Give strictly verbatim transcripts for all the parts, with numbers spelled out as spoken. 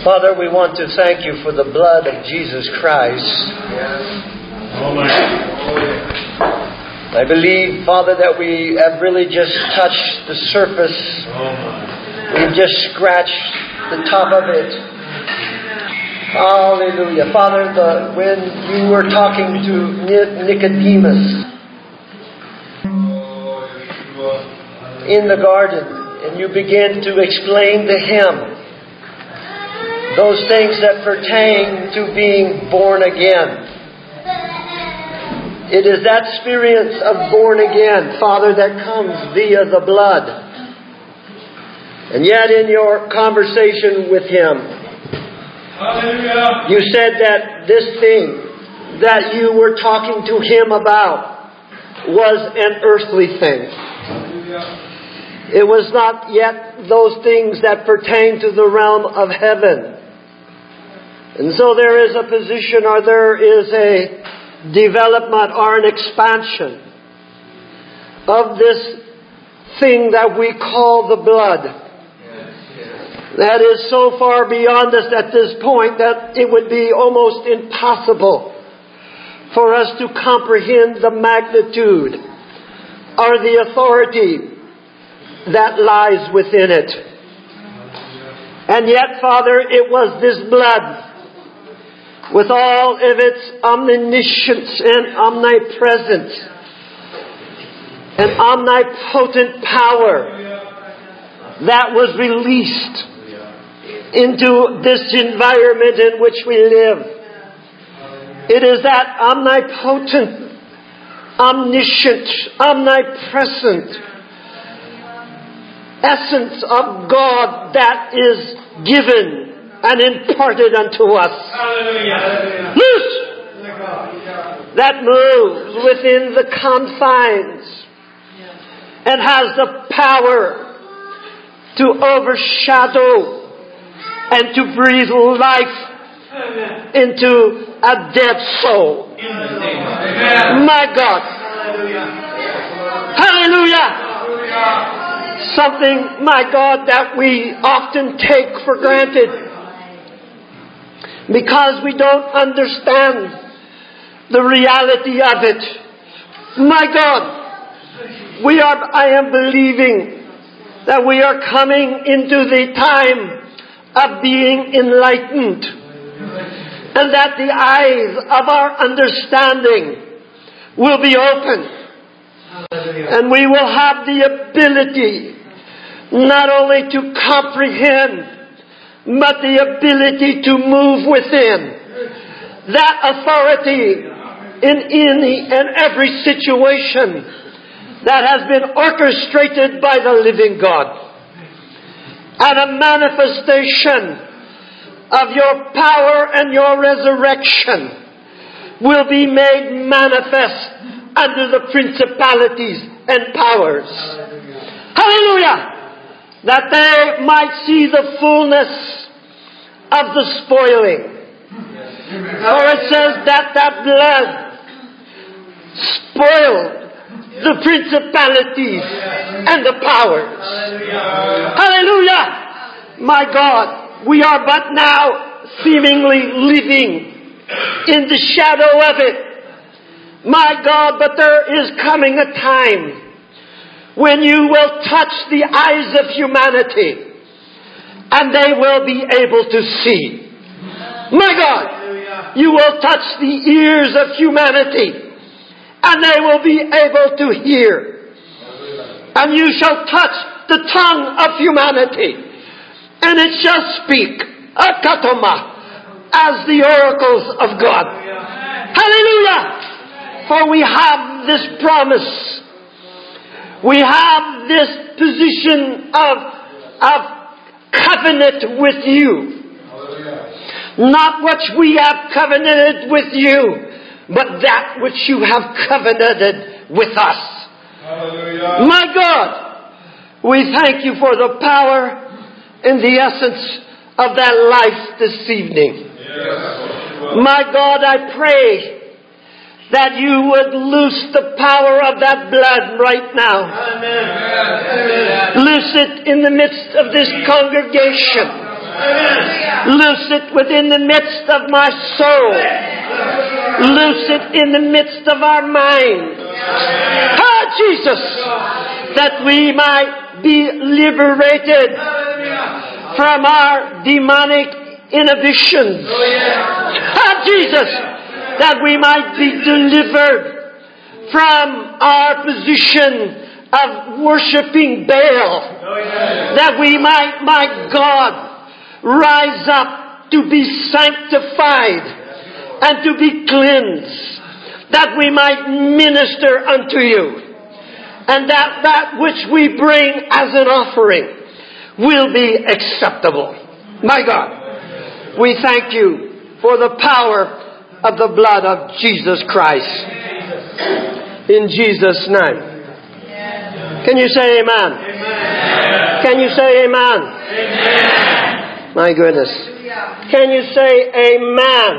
Father, we want to thank you for the blood of Jesus Christ. I believe, Father, that we have really just touched the surface. We've just scratched the top of it. Hallelujah. Father, the, when you were talking to Nicodemus in the garden, and you began to explain to him those things that pertain to being born again. It is that experience of born again, Father, that comes via the blood. And yet in your conversation with him, Hallelujah. You said that this thing that you were talking to him about was an earthly thing. Hallelujah. It was not yet those things that pertain to the realm of heaven. And so there is a position, or there is a development or an expansion of this thing that we call the blood. That is so far beyond us at this point that it would be almost impossible for us to comprehend the magnitude or the authority that lies within it. And yet, Father, it was this blood, with all of its omniscience and omnipresence and omnipotent power, that was released into this environment in which we live. It is that omnipotent, omniscient, omnipresent essence of God that is given and imparted unto us. Hallelujah. Loose! That moves within the confines and has the power to overshadow and to breathe life into a dead soul. Amen. My God. Hallelujah. Hallelujah. Something, my God, that we often take for granted, because we don't understand the reality of it. My God, we are, I am believing that we are coming into the time of being enlightened, and that the eyes of our understanding will be opened, and we will have the ability not only to comprehend, but the ability to move within that authority in any and every situation that has been orchestrated by the living God. And a manifestation of your power and your resurrection will be made manifest under the principalities and powers. Hallelujah! That they might see the fullness of the spoiling. For it says that that blood spoiled the principalities and the powers. Hallelujah! My God, we are but now seemingly living in the shadow of it. My God, but there is coming a time when you will touch the eyes of humanity and they will be able to see. My God, you will touch the ears of humanity and they will be able to hear. And you shall touch the tongue of humanity and it shall speak, akatoma, as the oracles of God. Hallelujah! For we have this promise. We have this position of, of covenant with you. Not what we have covenanted with you, but that which you have covenanted with us. Hallelujah. My God, we thank you for the power and the essence of that life this evening. Yes. My God, I pray that you would loose the power of that blood right now. Amen. Loose it in the midst of this congregation. Loose it within the midst of my soul. Loose it in the midst of our mind. Ah, Jesus, that we might be liberated from our demonic inhibitions. Ah, Jesus, that we might be delivered from our position of worshiping Baal. That we might, my God, rise up to be sanctified and to be cleansed. That we might minister unto you. And that that which we bring as an offering will be acceptable. My God, we thank you for the power of the blood of Jesus Christ. In Jesus' name. Can you say amen? Amen. Can you say amen? Amen. My goodness. Can you say amen?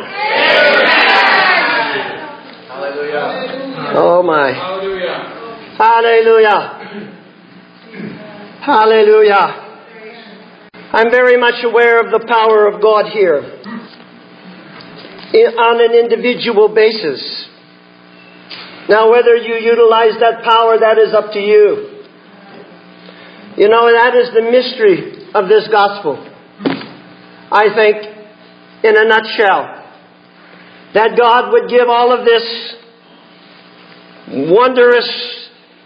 Amen. Hallelujah. Oh my. Hallelujah. Hallelujah. I'm very much aware of the power of God here in, on an individual basis. Now, whether you utilize that power, that is up to you. You know, that is the mystery of this gospel. I think, in a nutshell, that God would give all of this wondrous,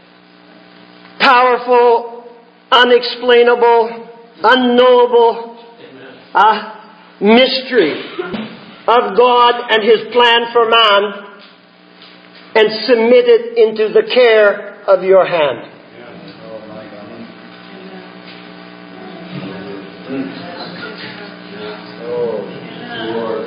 powerful, unexplainable, unknowable uh, mystery of God and His plan for man, and submit it into the care of your hand. Oh, Lord.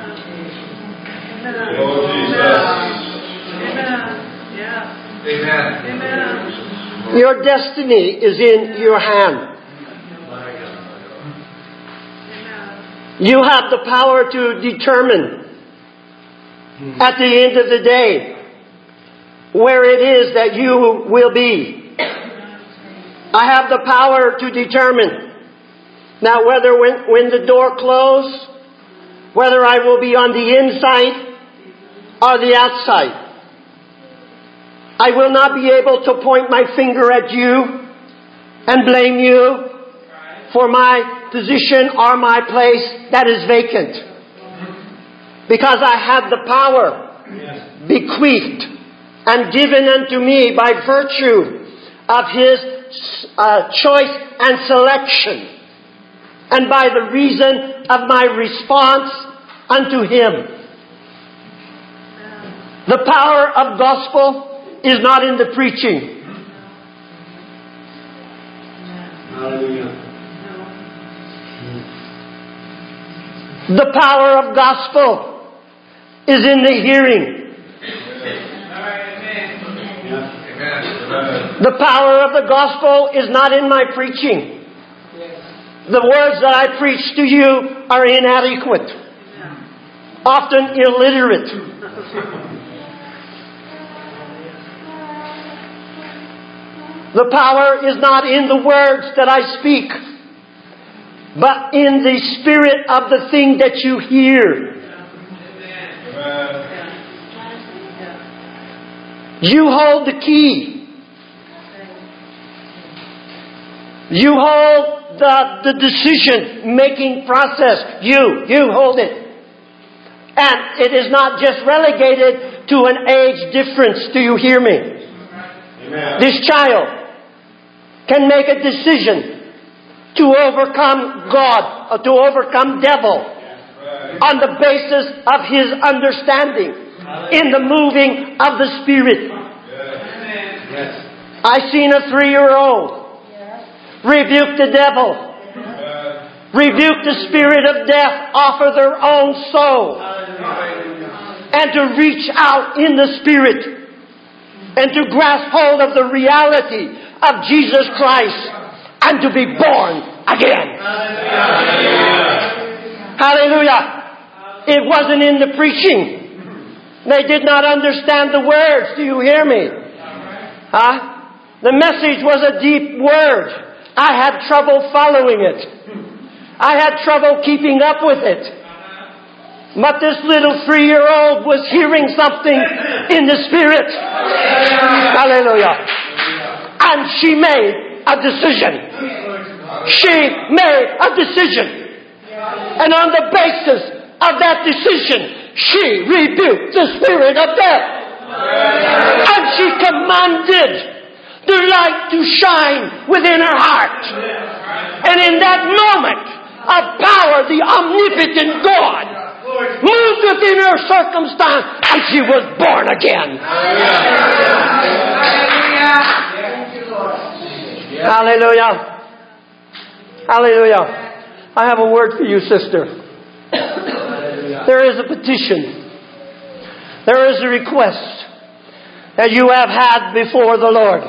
Oh, Jesus. Amen. Yeah. Amen. Amen. Your destiny is in your hand. You have the power to determine at the end of the day where it is that you will be. I have the power to determine now whether when, when the door closes, whether I will be on the inside or the outside. I will not be able to point my finger at you and blame you for my position or my place that is vacant. Because I have the power bequeathed and given unto me by virtue of His uh, choice and selection, and by the reason of my response unto Him. The power of gospel is not in the preaching. Hallelujah. The power of gospel is in the hearing. The power of the gospel is not in my preaching. The words that I preach to you are inadequate, often illiterate. The power is not in the words that I speak, but in the spirit of the thing that you hear. You hold the key. You hold the, the decision-making process. You, you hold it. And it is not just relegated to an age difference. Do you hear me? Amen. This child can make a decision to overcome God, or to overcome devil, on the basis of his understanding in the moving of the Spirit. I seen a three-year-old rebuke the devil, rebuke the spirit of death off of their own soul, and to reach out in the Spirit and to grasp hold of the reality of Jesus Christ and to be born again. Hallelujah. It wasn't in the preaching. They did not understand the words. Do you hear me? Huh? The message was a deep word. I had trouble following it. I had trouble keeping up with it. But this little three-year-old was hearing something in the Spirit. Hallelujah. And she made a decision. She made a decision. And on the basis of that decision, she rebuked the spirit of death. And she commanded the light to shine within her heart. And in that moment of power, the omnipotent God moved within her circumstance, and she was born again. Hallelujah. Hallelujah. I have a word for you, sister. There is a petition. There is a request that you have had before the Lord.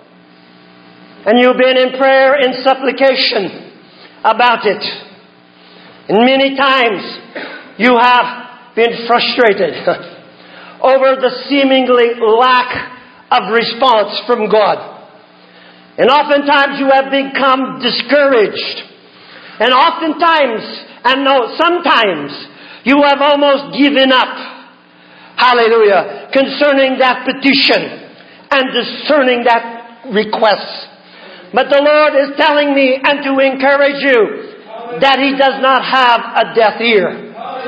And you've been in prayer and supplication about it. And many times you have been frustrated over the seemingly lack of response from God. And oftentimes you have become discouraged. And oftentimes, and no, sometimes, you have almost given up. Hallelujah. Concerning that petition and discerning that request. But the Lord is telling me and to encourage you that He does not have a deaf ear.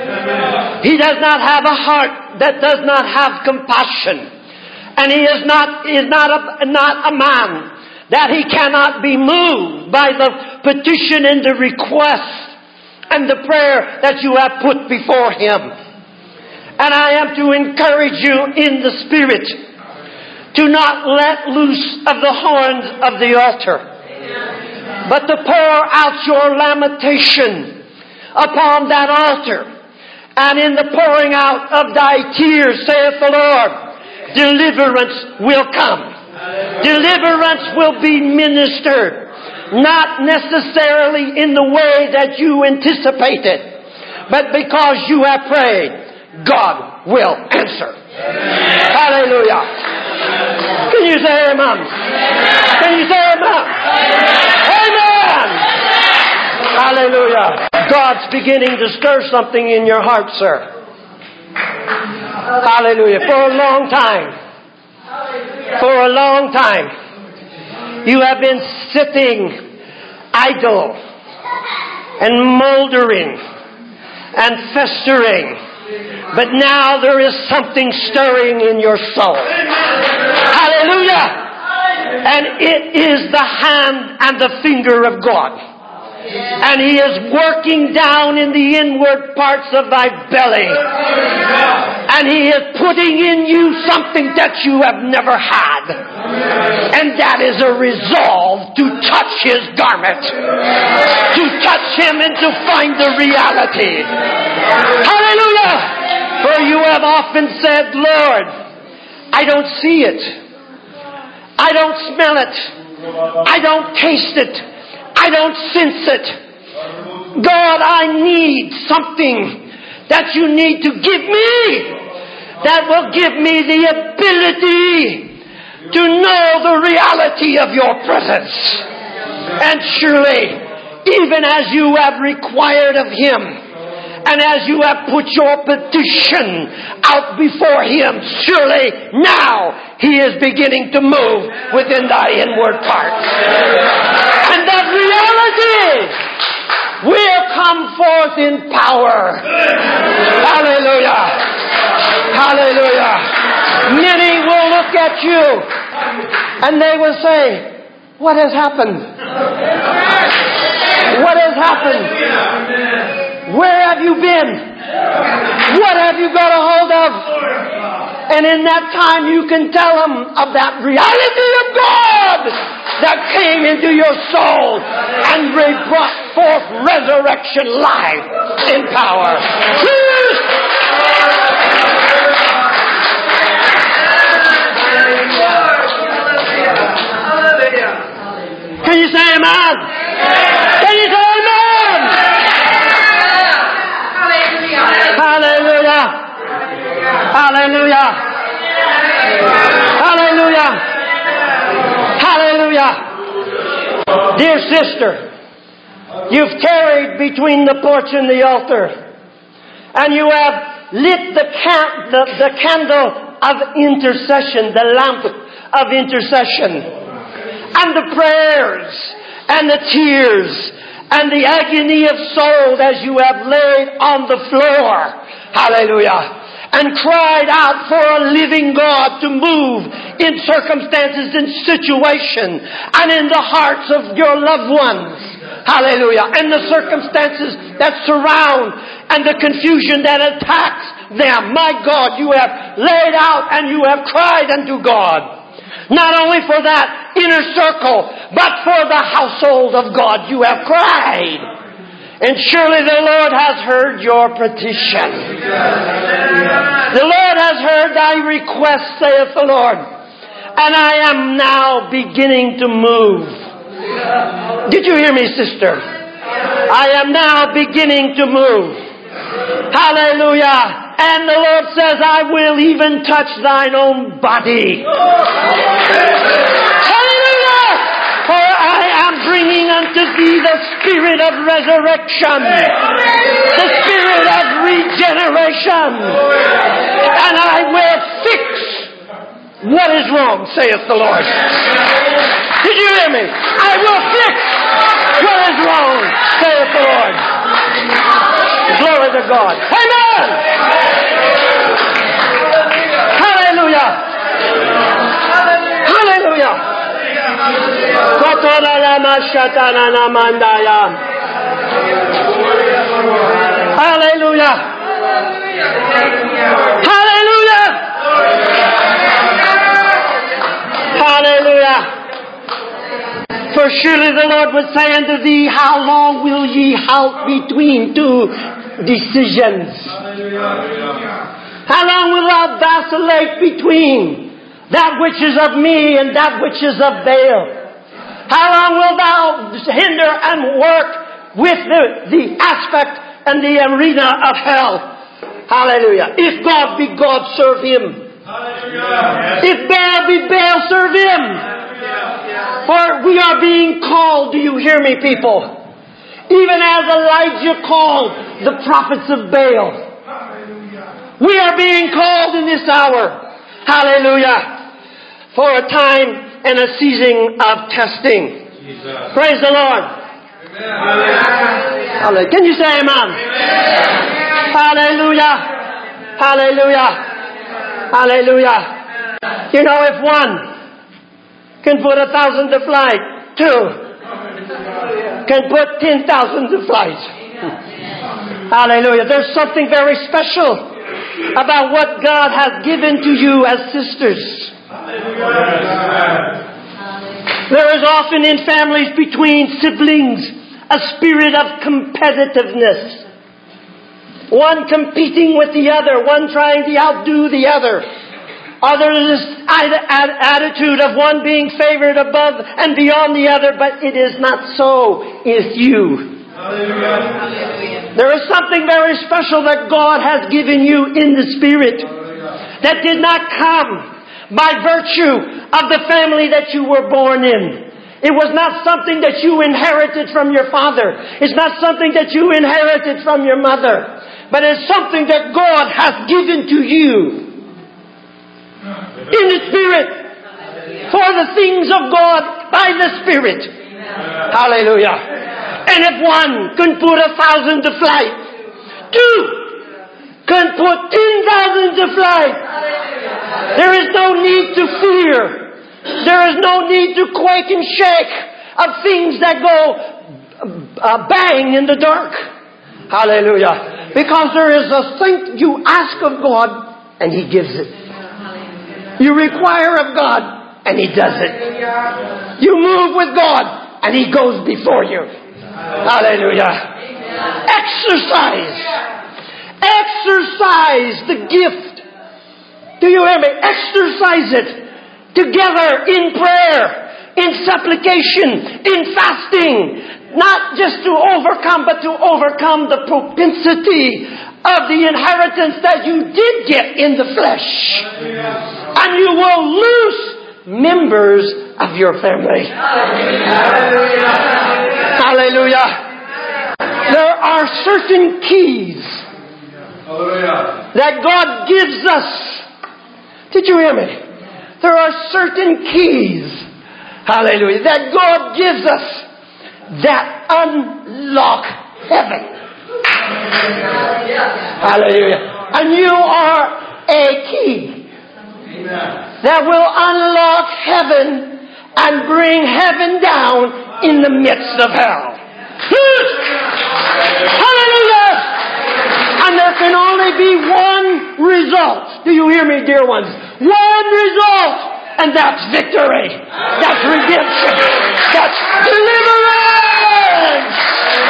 He does not have a heart that does not have compassion. And He is not, is not a, not a man that He cannot be moved by the petition and the request and the prayer that you have put before Him. And I am to encourage you in the Spirit to not let loose of the horns of the altar, but to pour out your lamentation upon that altar. And in the pouring out of thy tears, saith the Lord, deliverance will come. Deliverance will be ministered. Not necessarily in the way that you anticipated, but because you have prayed, God will answer. Amen. Hallelujah. Can you say amen? Can you say amen? Amen. Hallelujah. God's beginning to stir something in your heart, sir. Hallelujah. For a long time. For a long time, you have been sitting idle and moldering and festering. But now there is something stirring in your soul. Hallelujah! And it is the hand and the finger of God. And He is working down in the inward parts of thy belly. And He is putting in you something that you have never had. And that is a resolve to touch His garment. To touch Him and to find the reality. Hallelujah! For you have often said, Lord, I don't see it. I don't smell it. I don't taste it. I don't sense it. God, I need something that you need to give me that will give me the ability to know the reality of your presence. And surely, even as you have required of Him, and as you have put your petition out before Him, surely now He is beginning to move within thy inward parts. And that reality will come forth in power. Hallelujah. Hallelujah. Many will look at you and they will say, what has happened? What has happened? Where have you been? What have you got a hold of? And in that time you can tell them of that reality of God that came into your soul and brought forth resurrection life in power. Can you say amen? Can you say amen? Hallelujah. Hallelujah. Hallelujah. Hallelujah. Dear sister, You've tarried between the porch and the altar. And you have lit the, can- the, the candle of intercession, the lamp of intercession. And the prayers and the tears and the agony of soul as you have laid on the floor. Hallelujah. And cried out for a living God to move in circumstances, in situation, and in the hearts of your loved ones. Hallelujah. And the circumstances that surround and the confusion that attacks them. My God, you have laid out and you have cried unto God. Not only for that inner circle, but for the household of God you have cried. And surely the Lord has heard your petition. The Lord has heard thy request, saith the Lord. And I am now beginning to move. Did you hear me, sister? I am now beginning to move. Hallelujah. And the Lord says, I will even touch thine own body. Hallelujah! For I am bringing unto thee the spirit of resurrection, the spirit of regeneration, and I will fix what is wrong, saith the Lord. Did you hear me? I will fix what is wrong, saith the Lord. Glory to God. Amen! Hallelujah! Hallelujah! Hallelujah! Hallelujah! Hallelujah! For surely the Lord would say unto thee, how long will ye halt between two decisions? How long will thou vacillate between that which is of me and that which is of Baal? How long will thou hinder and work with the, the aspect and the arena of hell? Hallelujah. If God be God, serve Him. If Baal be Baal, serve Him. For we are being called, do you hear me, people? Even as Elijah called the prophets of Baal. We are being called in this hour. Hallelujah. For a time and a season of testing. Jesus. Praise the Lord. Hallelujah. Can you say amen? Amen. Hallelujah. Hallelujah. Hallelujah. You know, if one can put a thousand to flight, two can put ten thousand to flight. Hallelujah. There's something very special about what God has given to you as sisters. There is often in families between siblings a spirit of competitiveness. One competing with the other, one trying to outdo the other. Or there is this attitude of one being favored above and beyond the other, but it is not so with you. Hallelujah. There is something very special that God has given you in the Spirit that did not come by virtue of the family that you were born in. It was not something that you inherited from your father. It's not something that you inherited from your mother. But it's something that God has given to you in the Spirit for the things of God by the Spirit. Hallelujah. And if one can put a thousand to flight, two can put ten thousand to flight. There is no need to fear. There is no need to quake and shake of things that go uh, bang in the dark. Hallelujah. Because there is a thing you ask of God and He gives it. You require of God and He does it. You move with God and He goes before you. Hallelujah. Exercise. Exercise the gift. Do you hear me? Exercise it. Together in prayer, in supplication, in fasting. Not just to overcome, but to overcome the propensity of the inheritance that you did get in the flesh. And you will lose members of your family. Hallelujah. Hallelujah. There are certain keys that God gives us. Did you hear me? There are certain keys, hallelujah, that God gives us that unlock heaven. Hallelujah. And you are a key that will unlock heaven and bring heaven down in the midst of hell. Hallelujah! And there can only be one result. Do you hear me, dear ones? One result. And that's victory. That's redemption. That's deliverance.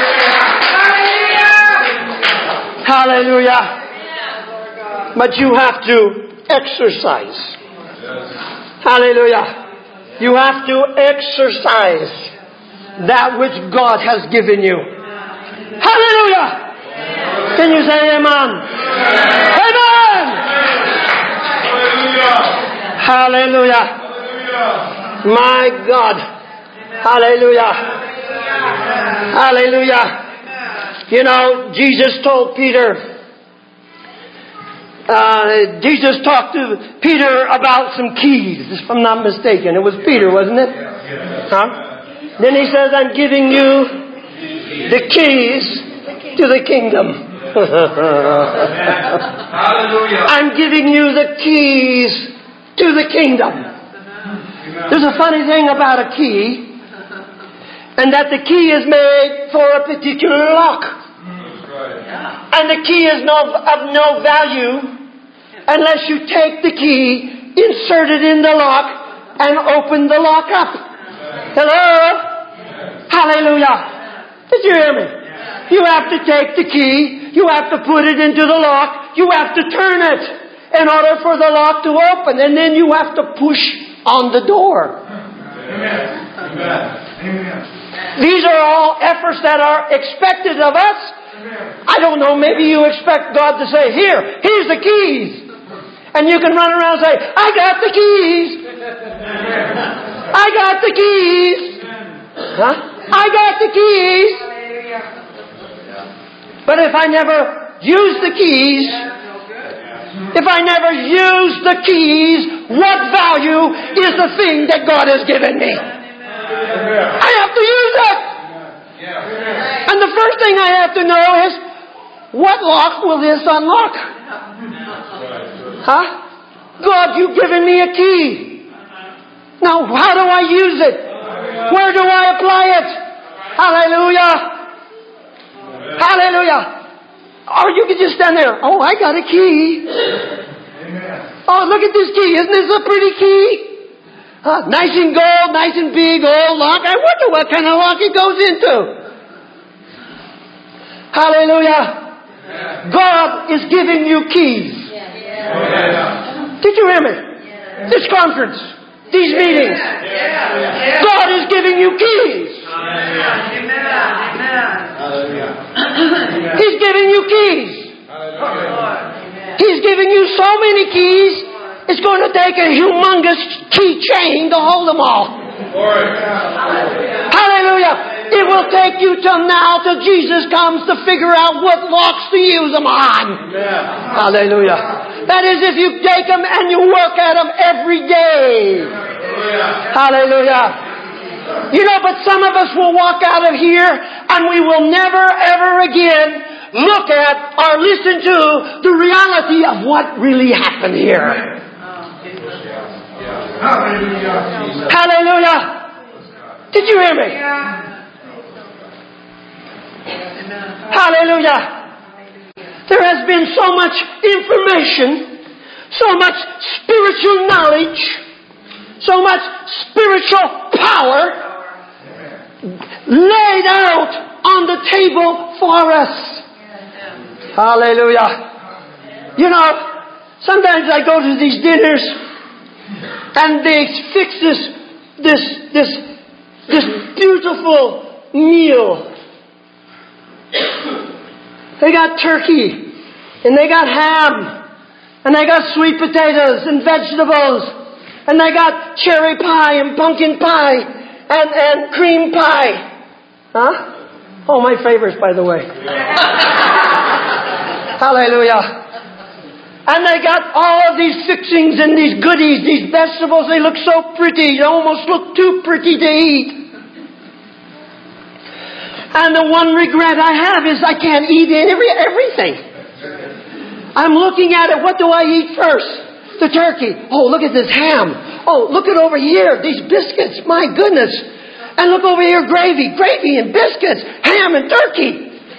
Hallelujah. But you have to exercise. Hallelujah. You have to exercise that which God has given you. Hallelujah. Can you say amen? Amen. Hallelujah. My God. Hallelujah. Hallelujah. You know, Jesus told Peter, uh, Jesus talked to Peter about some keys, if I'm not mistaken. It was Peter, wasn't it? Huh? Then he says, I'm giving you the keys to the kingdom. Hallelujah. I'm giving you the keys to the kingdom. There's a funny thing about a key, and that the key is made for a particular lock. And the key is no, of no value unless you take the key, insert it in the lock, and open the lock up. Hello? Hallelujah. Did you hear me? You have to take the key, you have to put it into the lock, you have to turn it in order for the lock to open, and then you have to push on the door. Amen. Amen. These are all efforts that are expected of us. I don't know, maybe you expect God to say, here, here's the keys. And you can run around and say, I got the keys. I got the keys. Huh? I got the keys. But if I never use the keys, if I never use the keys, what value is the thing that God has given me? I have to use it. And the first thing I have to know is, what lock will this unlock? Huh? God, you've given me a key. Now, how do I use it? Where do I apply it? Hallelujah. Hallelujah. Or you can just stand there. Oh, I got a key. Oh, look at this key. Isn't this a pretty key? Huh? Nice and gold, nice and big, old lock. I wonder what kind of lock it goes into. Hallelujah. God is giving you keys. Did you hear me? This conference, these meetings. God is giving you keys. He's giving you keys. He's giving you so many keys, it's going to take a humongous keychain to hold them all. Hallelujah. It will take you till now, till Jesus comes to figure out what locks to use them on. Hallelujah. That is, if you take them and you work at them every day. Hallelujah. You know, but some of us will walk out of here and we will never ever again look at or listen to the reality of what really happened here. Hallelujah. Hallelujah. Did you hear me? Hallelujah. There has been so much information, so much spiritual knowledge, so much spiritual power laid out on the table for us. Hallelujah. You know, sometimes I go to these dinners and they fix this, this, this, this beautiful meal. They got turkey, and they got ham, and they got sweet potatoes and vegetables, and they got cherry pie and pumpkin pie and, and cream pie. Huh? Oh, my favorites, by the way. Hallelujah. And they got all of these fixings and these goodies, these vegetables. They look so pretty. They almost look too pretty to eat. And the one regret I have is I can't eat every, everything. I'm looking at it. What do I eat first? The turkey. Oh, look at this ham. Oh, look at over here. These biscuits. My goodness. And look over here. Gravy. Gravy and biscuits. Ham and turkey.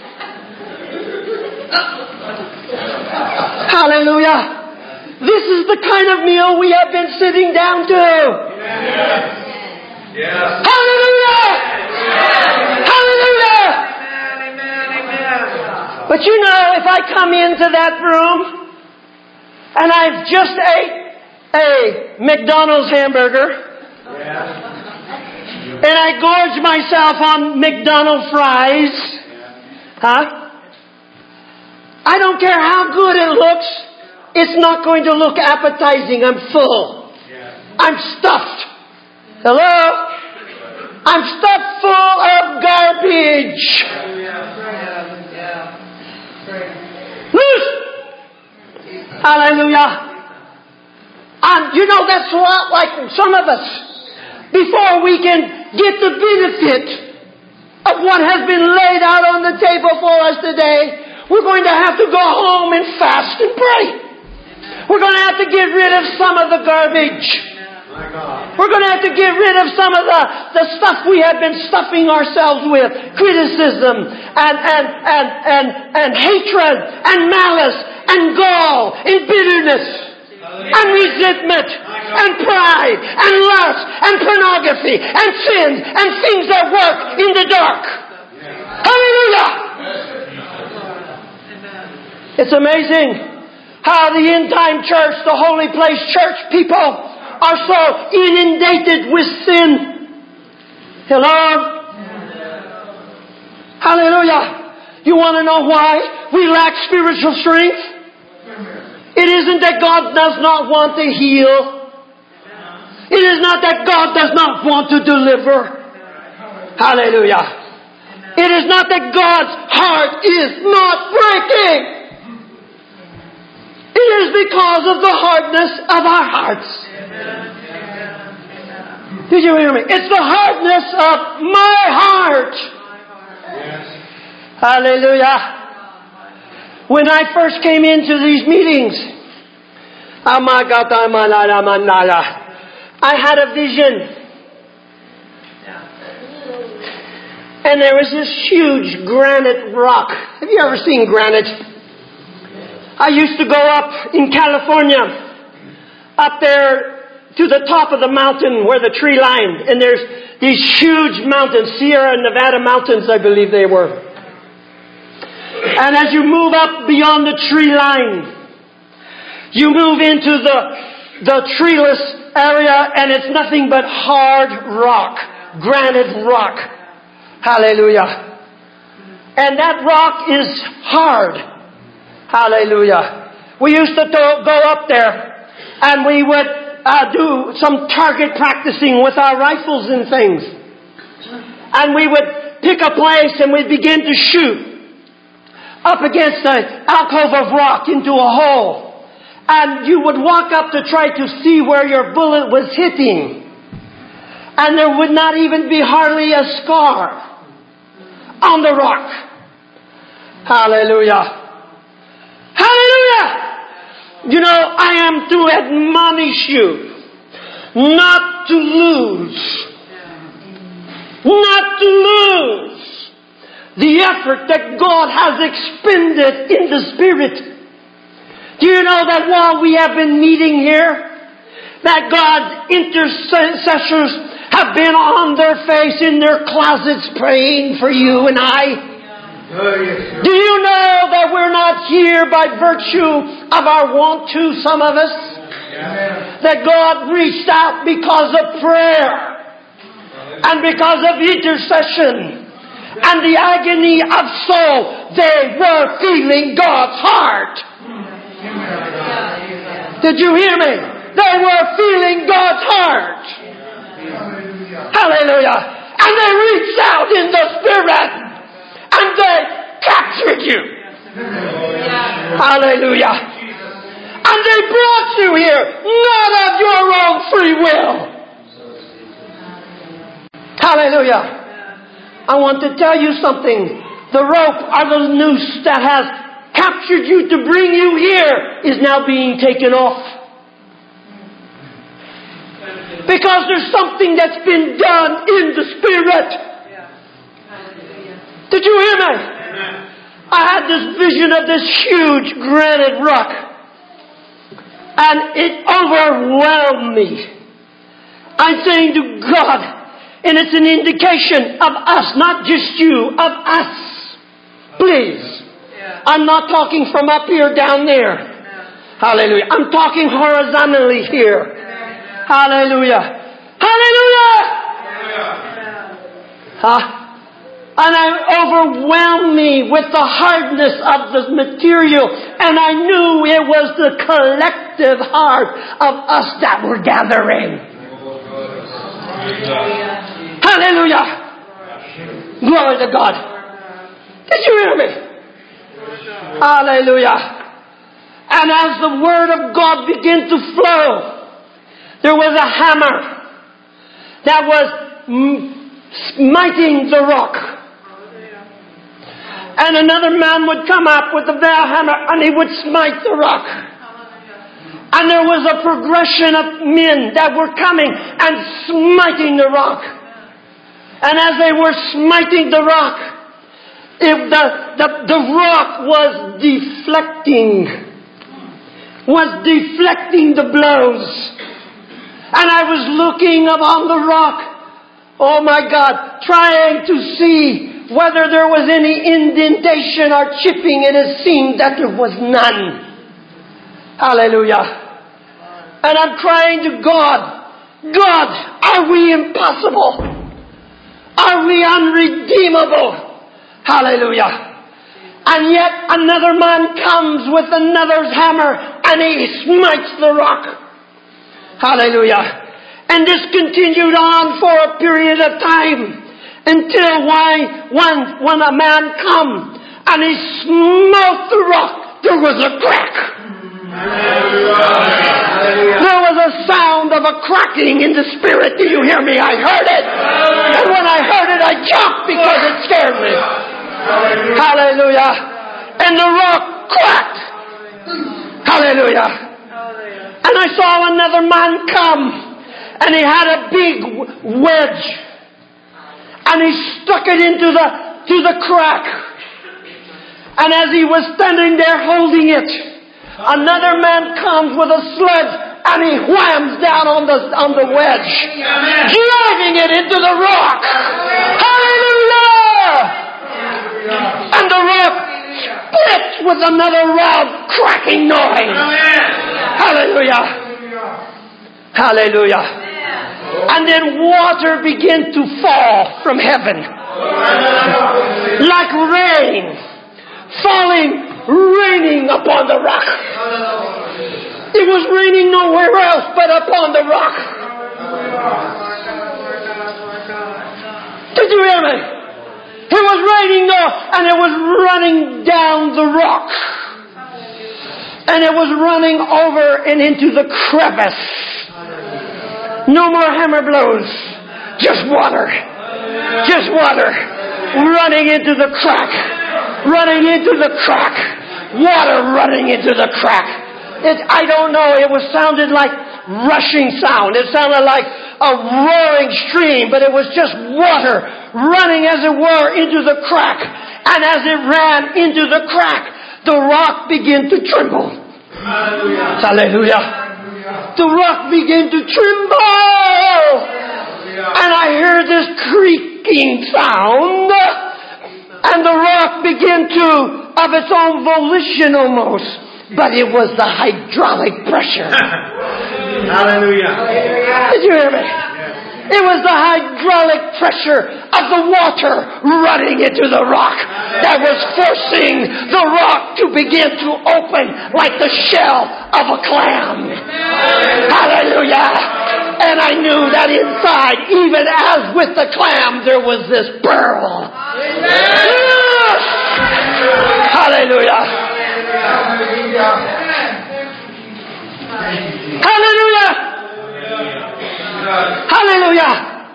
Hallelujah. This is the kind of meal we have been sitting down to. Yes. Yes. Hallelujah. Yes. Hallelujah. Amen. Amen. But you know, if I come into that room and I've just ate a McDonald's hamburger Yes. and I gorge myself on McDonald's fries, huh? I don't care how good it looks. It's not going to look appetizing. I'm full. I'm stuffed. Hello? I'm stuffed full of garbage. Loose. Hallelujah. And you know, that's what, like some of us, before we can get the benefit of what has been laid out on the table for us today, we're going to have to go home and fast and pray. We're going to have to get rid of some of the garbage. We're going to have to get rid of some of the, the stuff we have been stuffing ourselves with. Criticism and, and, and, and, and hatred and malice and gall and bitterness and resentment and pride and lust and pornography and sins and things that work in the dark. Hallelujah! It's amazing how the end-time church, the holy place church people are so inundated with sin. Hello? Hallelujah. You want to know why we lack spiritual strength? It isn't that God does not want to heal. It is not that God does not want to deliver. Hallelujah. It is not that God's heart is not breaking. It is because of the hardness of our hearts. Did you hear me? It's the hardness of my heart. Hallelujah. When I first came into these meetings, I had a vision. And there was this huge granite rock. Have you ever seen granite? I used to go up in California, up there to the top of the mountain where the tree line, and there's these huge mountains, Sierra Nevada mountains, I believe they were. And as you move up beyond the tree line, you move into the, the treeless area, and it's nothing but hard rock, granite rock. Hallelujah. And that rock is hard. Hallelujah. We used to go up there and we would uh, do some target practicing with our rifles and things. And we would pick a place and we'd begin to shoot up against an alcove of rock into a hole. And you would walk up to try to see where your bullet was hitting. And there would not even be hardly a scar on the rock. Hallelujah. Hallelujah! You know, I am to admonish you not to lose, not to lose the effort that God has expended in the Spirit. Do you know that while we have been meeting here, that God's intercessors have been on their face in their closets praying for you and I? Do you know that we're not here by virtue of our want to, some of us? That God reached out because of prayer and because of intercession and the agony of soul. They were feeling God's heart. Did you hear me? They were feeling God's heart. Hallelujah. And they reached out in the Spirit. they captured you. Hallelujah. And they brought you here, not of your own free will. Hallelujah. I want to tell you something. The rope or the noose that has captured you to bring you here is now being taken off. Because there's something that's been done in the Spirit. Did you hear me? I had this vision of this huge granite rock. And it overwhelmed me. I'm saying to God, and it's an indication of us, not just you, of us. Please. I'm not talking from up here down there. Hallelujah. I'm talking horizontally here. Hallelujah. Hallelujah. Huh? And it overwhelmed me with the hardness of the material. And I knew it was the collective heart of us that were gathering. Hallelujah. Glory to God. Did you hear me? Hallelujah. And as the Word of God began to flow, there was a hammer that was smiting the rock. And another man would come up with a bell hammer and he would smite the rock. And there was a progression of men that were coming and smiting the rock. And as they were smiting the rock, if the, the, the rock was deflecting, was deflecting the blows. And I was looking upon the rock, oh my God, trying to see whether there was any indentation or chipping, and it seemed that there was none. Hallelujah. And I'm crying to God, God, are we impossible? Are we unredeemable? Hallelujah. And yet another man comes with another hammer and he smites the rock. Hallelujah. And this continued on for a period of time. Until why, when, when a man come and he smote the rock, there was a crack. There was a sound of a cracking in the spirit. Do you hear me? I heard it. And when I heard it, I jumped because it scared me. Hallelujah. And the rock cracked. Hallelujah. And I saw another man come and he had a big wedge. And he stuck it into the, to the crack. And as he was standing there holding it, another man comes with a sledge and he whams down on the, on the wedge, driving it into the rock. Hallelujah! And the rock splits with another loud cracking noise. Hallelujah! Hallelujah! And then water began to fall from heaven. Like rain. Falling, raining upon the rock. It was raining nowhere else but upon the rock. Did you hear me? It was raining there and it was running down the rock. And it was running over and into the crevice. No more hammer blows. Just water. Just water. Running into the crack. Running into the crack. Water running into the crack. It, I don't know. It was sounded like rushing sound. It sounded like a roaring stream, but it was just water running, as it were, into the crack. And as it ran into the crack, the rock began to tremble. Hallelujah. Hallelujah. The rock began to tremble. And I heard this creaking sound. And the rock began to, of its own volition almost. But it was the hydraulic pressure. Hallelujah. Did you hear me? It was the hydraulic pressure of the water running into the rock that was forcing the rock to begin to open like the shell of a clam. Hallelujah. And I knew that inside, even as with the clam, there was this pearl. Yes. Hallelujah. Hallelujah. Hallelujah.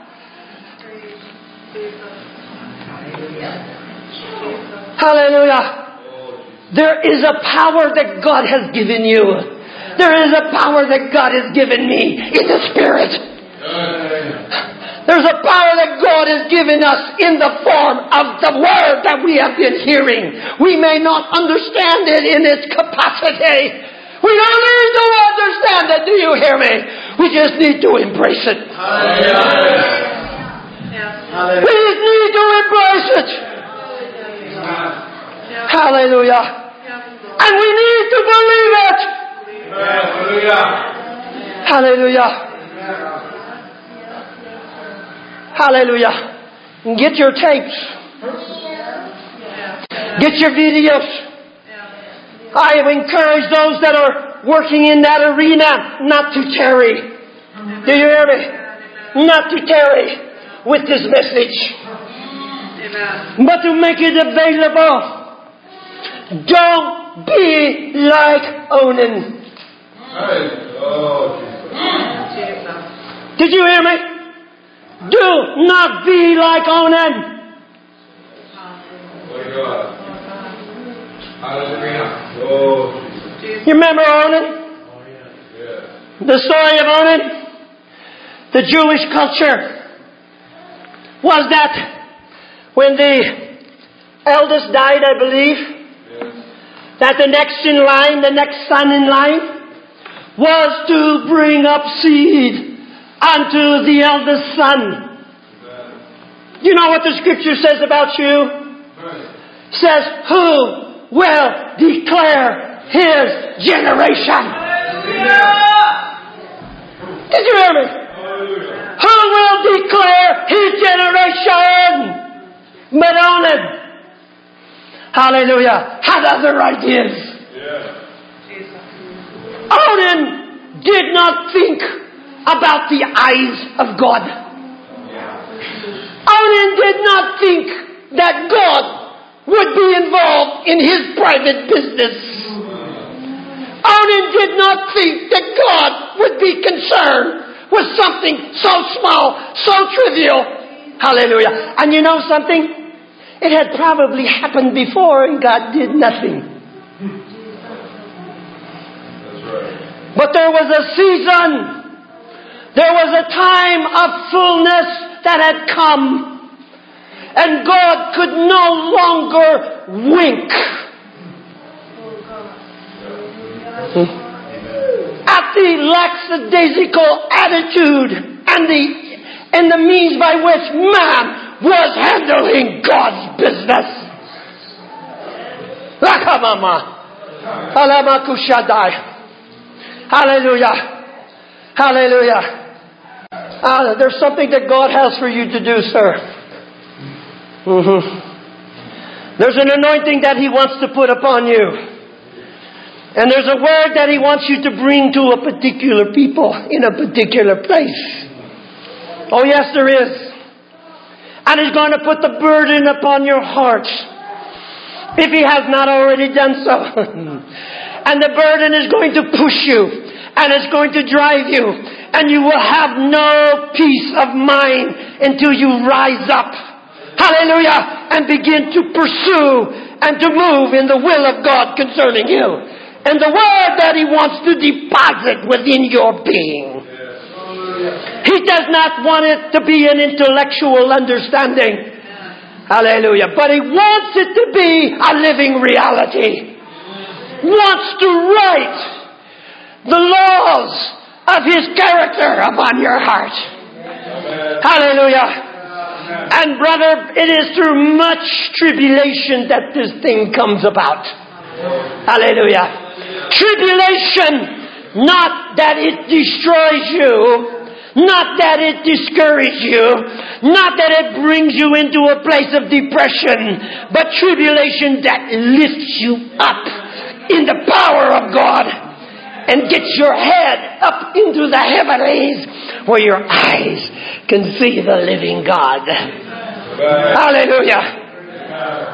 Hallelujah. There is a power that God has given you. There is a power that God has given me in the Spirit. There's a power that God has given us in the form of the Word that we have been hearing. We may not understand it in its capacity. We don't need to understand it. Do you hear me? We just need to embrace it. Hallelujah. We just need to embrace it. Hallelujah. And we need to believe it. Hallelujah. Hallelujah. Hallelujah. Get your tapes. Get your videos. I have encouraged those that are working in that arena not to tarry. Do you hear me? Not to tarry with this message. But to make it available. Don't be like Onan. Did you hear me? Do not be like Onan. You remember Onan? The story of Onan? The Jewish culture was that when the eldest died, I believe, that the next in line, the next son in line, was to bring up seed unto the eldest son. You know what the scripture says about you? It says, who will declare his generation? Did you hear me? Who will declare his generation? But Onan, hallelujah, had other ideas. Onan did not think about the eyes of God. Onan did not think that God would be involved in his private business. Onan did not think that God would be concerned with something so small, so trivial. Hallelujah. And you know something? It had probably happened before and God did nothing. But there was a season. There was a time of fullness that had come. And God could no longer wink at the lackadaisical attitude and the, and the means by which man was handling God's business. Hallelujah. Hallelujah. Uh, there's something that God has for you to do, sir. Mm-hmm. There's an anointing that He wants to put upon you. And there's a word that He wants you to bring to a particular people in a particular place. Oh yes, there is. And He's going to put the burden upon your heart, if He has not already done so. And the burden is going to push you, and it's going to drive you, and you will have no peace of mind until you rise up. Hallelujah. And begin to pursue and to move in the will of God concerning you. And the word that He wants to deposit within your being. He does not want it to be an intellectual understanding. Hallelujah. But He wants it to be a living reality. Wants to write the laws of His character upon your heart. Hallelujah. And brother, it is through much tribulation that this thing comes about. Hallelujah. Tribulation, not that it destroys you, not that it discourages you, not that it brings you into a place of depression, but tribulation that lifts you up in the power of God and gets your head up into the heavenlies where your eyes can see the living God. Hallelujah.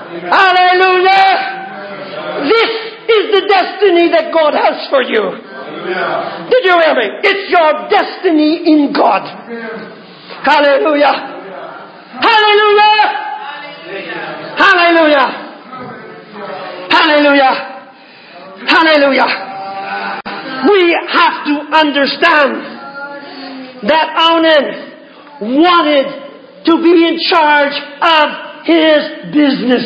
Hallelujah! This is the destiny that God has for you. Did you hear me? It's your destiny in God. Hallelujah! Hallelujah! Hallelujah! Hallelujah! Hallelujah! We have to understand that Onan wanted to be in charge of his business.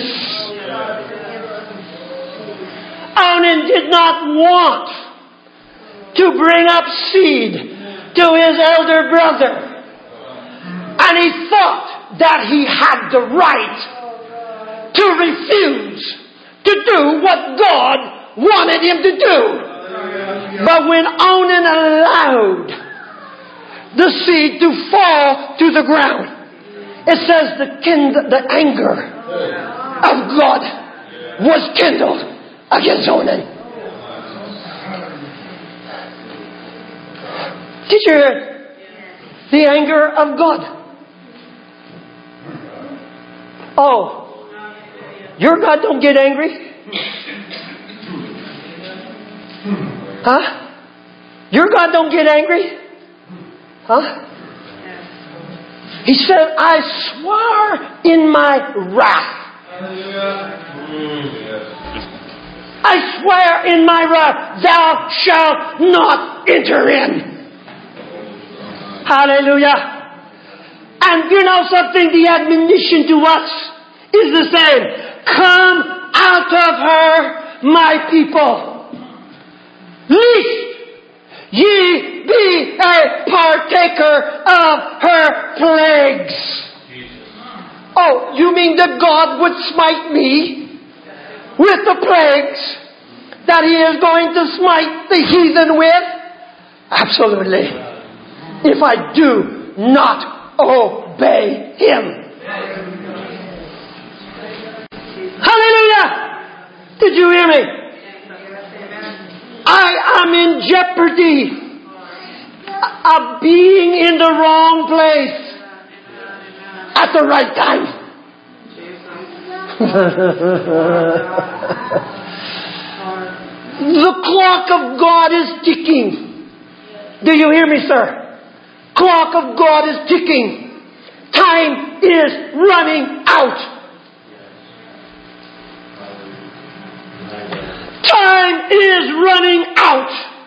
Onan did not want to bring up seed to his elder brother. And he thought that he had the right to refuse to do what God wanted him to do. But when Onan allowed the seed to fall to the ground, it says the, kind- the anger of God was kindled against Onan. Did you hear the anger of God? Oh, your God don't get angry? Huh? Your God don't get angry? Huh? He said, I swore in my wrath. I swear in my wrath, thou shalt not enter in. Hallelujah. And you know something? The admonition to us is the same. Come out of her, my people. Lest ye be a partaker of her plagues. Oh, you mean that God would smite me with the plagues that He is going to smite the heathen with? Absolutely. If I do not obey Him. Hallelujah! Did you hear me? I am in jeopardy of being in the wrong place at the right time. The clock of God is ticking. Do you hear me, sir? Clock of God is ticking. Time is running out. Time is running out.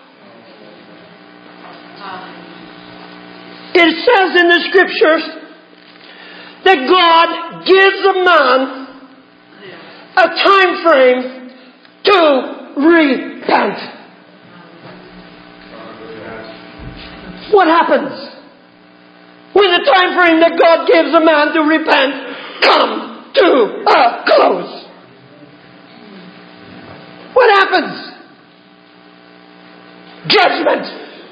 It says in the scriptures that God gives a man a time frame to repent. What happens when the time frame that God gives a man to repent comes to a close? What happens? Judgment.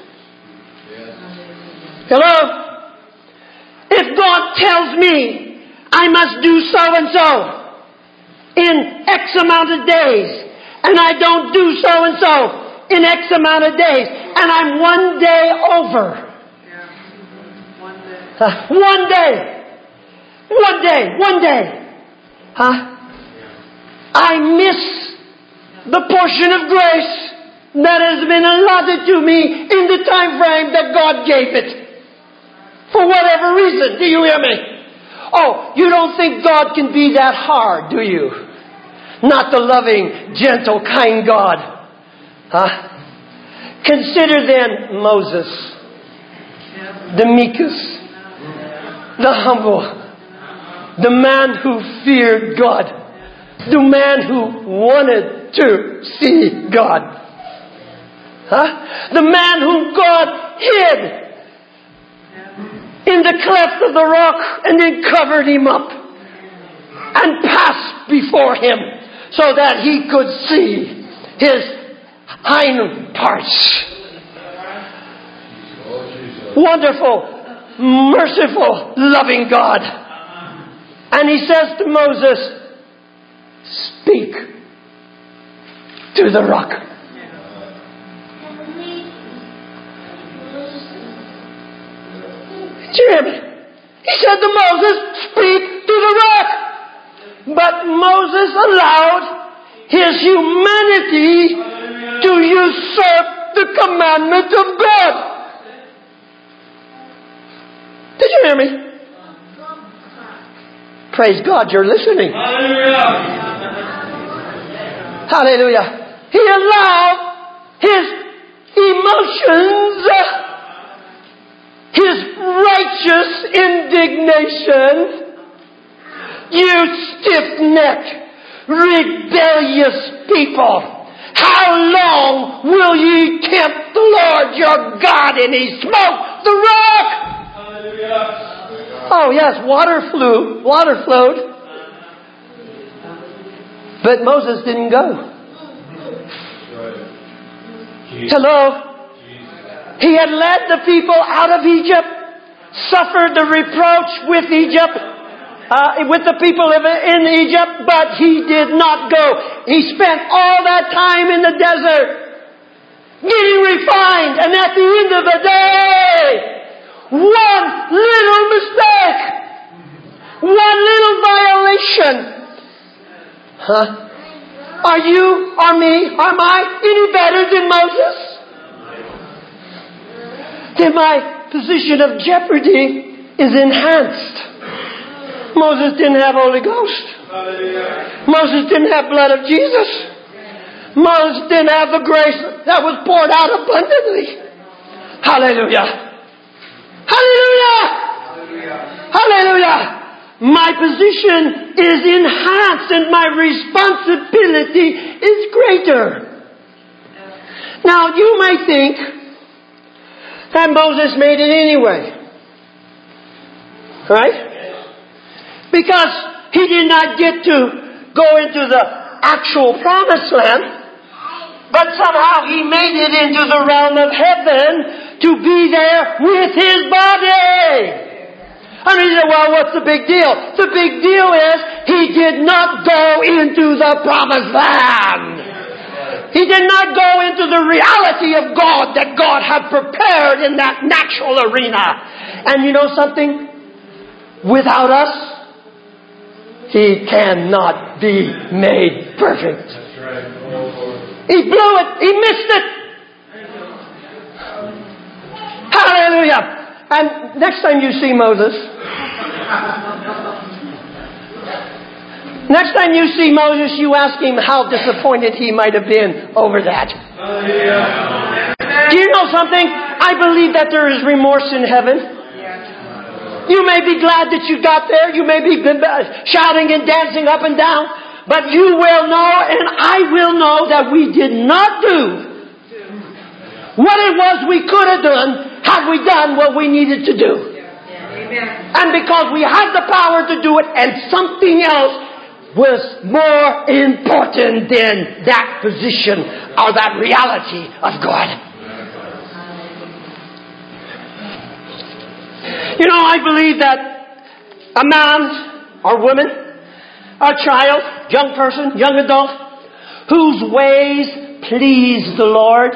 Hello? If God tells me I must do so and so in X amount of days, and I don't do so and so in X amount of days, and I'm one day over. Uh, one day. One day. One day. Huh? I miss the portion of grace that has been allotted to me in the time frame that God gave it. For whatever reason. Do you hear me? Oh, you don't think God can be that hard, do you? Not the loving, gentle, kind God. Huh? Consider then Moses, the meekest, the humble, the man who feared God, the man who wanted to see God. Huh? The man whom God hid in the cleft of the rock and then covered him up and passed before him so that he could see his hind parts. Wonderful, merciful, loving God. And He says to Moses, speak to the rock. Did you hear me? He said to Moses, speak to the rock. But Moses allowed his humanity to usurp the commandment of God. Did you hear me? Praise God, you're listening. Hallelujah. Hallelujah. He allowed his emotions, his righteous indignation. You stiff-necked, rebellious people, how long will ye tempt the Lord your God? And he smote the rock. Hallelujah. Oh yes, water flew, water flowed. But Moses didn't go. Hello? He had led the people out of Egypt, suffered the reproach with Egypt, uh, with the people in Egypt, but he did not go. He spent all that time in the desert, getting refined, and at the end of the day, one little mistake, one little violation. Huh? Are you, or me, am I any better than Moses? Then my position of jeopardy is enhanced. Moses didn't have Holy Ghost. Moses didn't have blood of Jesus. Moses didn't have the grace that was poured out abundantly. Hallelujah. Hallelujah! Hallelujah! Hallelujah! My position is enhanced and my responsibility is greater. Now, you may think that Moses made it anyway. Right? Because he did not get to go into the actual promised land, but somehow he made it into the realm of heaven to be there with his body. I mean, you say, well, what's the big deal? The big deal is he did not go into the promised land. He did not go into the reality of God that God had prepared in that natural arena. And you know something? Without us, he cannot be made perfect. That's right. He blew it. He missed it. Hallelujah. And next time you see Moses, next time you see Moses, you ask him how disappointed he might have been over that. Do you know something? I believe that there is remorse in heaven. You may be glad that you got there. You may be shouting and dancing up and down. But you will know, and I will know, that we did not do what it was we could have done had we done what we needed to do. And because we had the power to do it, and something else was more important than that position or that reality of God. You know, I believe that a man or woman, a child, young person, young adult, whose ways please the Lord,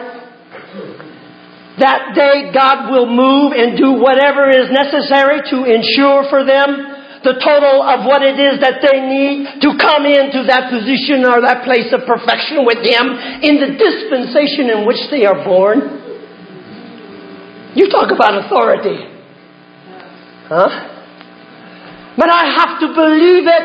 that day God will move and do whatever is necessary to ensure for them the total of what it is that they need to come into that position or that place of perfection with Him in the dispensation in which they are born. You talk about authority. Huh? But I have to believe it.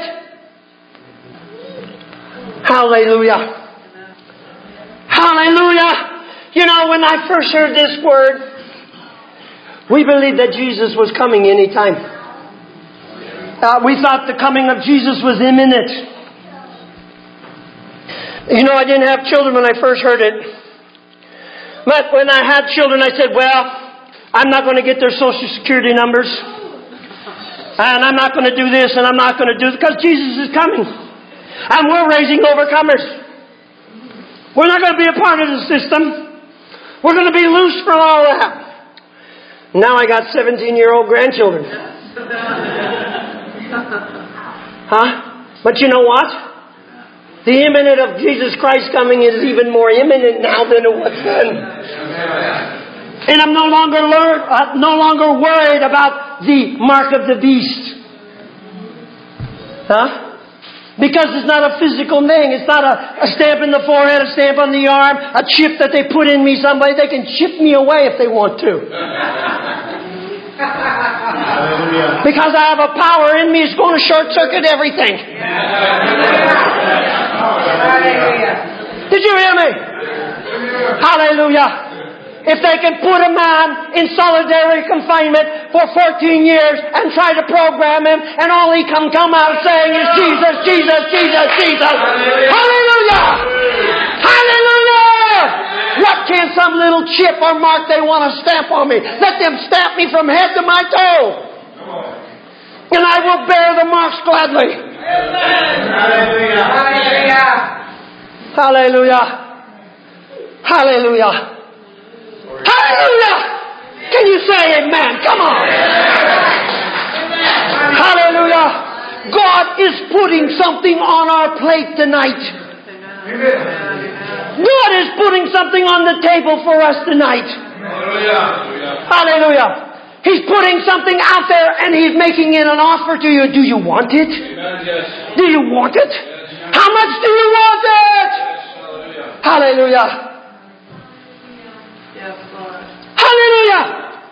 Hallelujah. Hallelujah. You know, when I first heard this word, we believed that Jesus was coming anytime. Uh, we thought the coming of Jesus was imminent. You know, I didn't have children when I first heard it. But when I had children, I said, well, I'm not going to get their social security numbers. And I'm not going to do this and I'm not going to do this because Jesus is coming. And we're raising overcomers. We're not going to be a part of the system. We're going to be loose from all that. Now I got seventeen-year-old grandchildren. Huh? But you know what? The imminent of Jesus Christ coming is even more imminent now than it was then. And I'm no longer learn, uh, no longer worried about the mark of the beast. Huh? Because it's not a physical thing. It's not a, a stamp in the forehead, a stamp on the arm, a chip that they put in me. Somebody, they can chip me away if they want to. Because I have a power in me, it's going to short circuit everything. Did you hear me? Hallelujah. If they can put a man in solitary confinement for fourteen years and try to program him, and all he can come out saying is Jesus, Jesus, Jesus, Jesus. Hallelujah! Hallelujah! What can some little chip or mark they want to stamp on me? Let them stamp me from head to my toe. And I will bear the marks gladly. Hallelujah! Hallelujah! Hallelujah! Hallelujah! Can you say amen? Come on. Hallelujah. God is putting something on our plate tonight. God is putting something on the table for us tonight. Hallelujah. He's putting something out there and He's making it an offer to you. Do you want it? Do you want it? How much do you want it? Hallelujah. Hallelujah!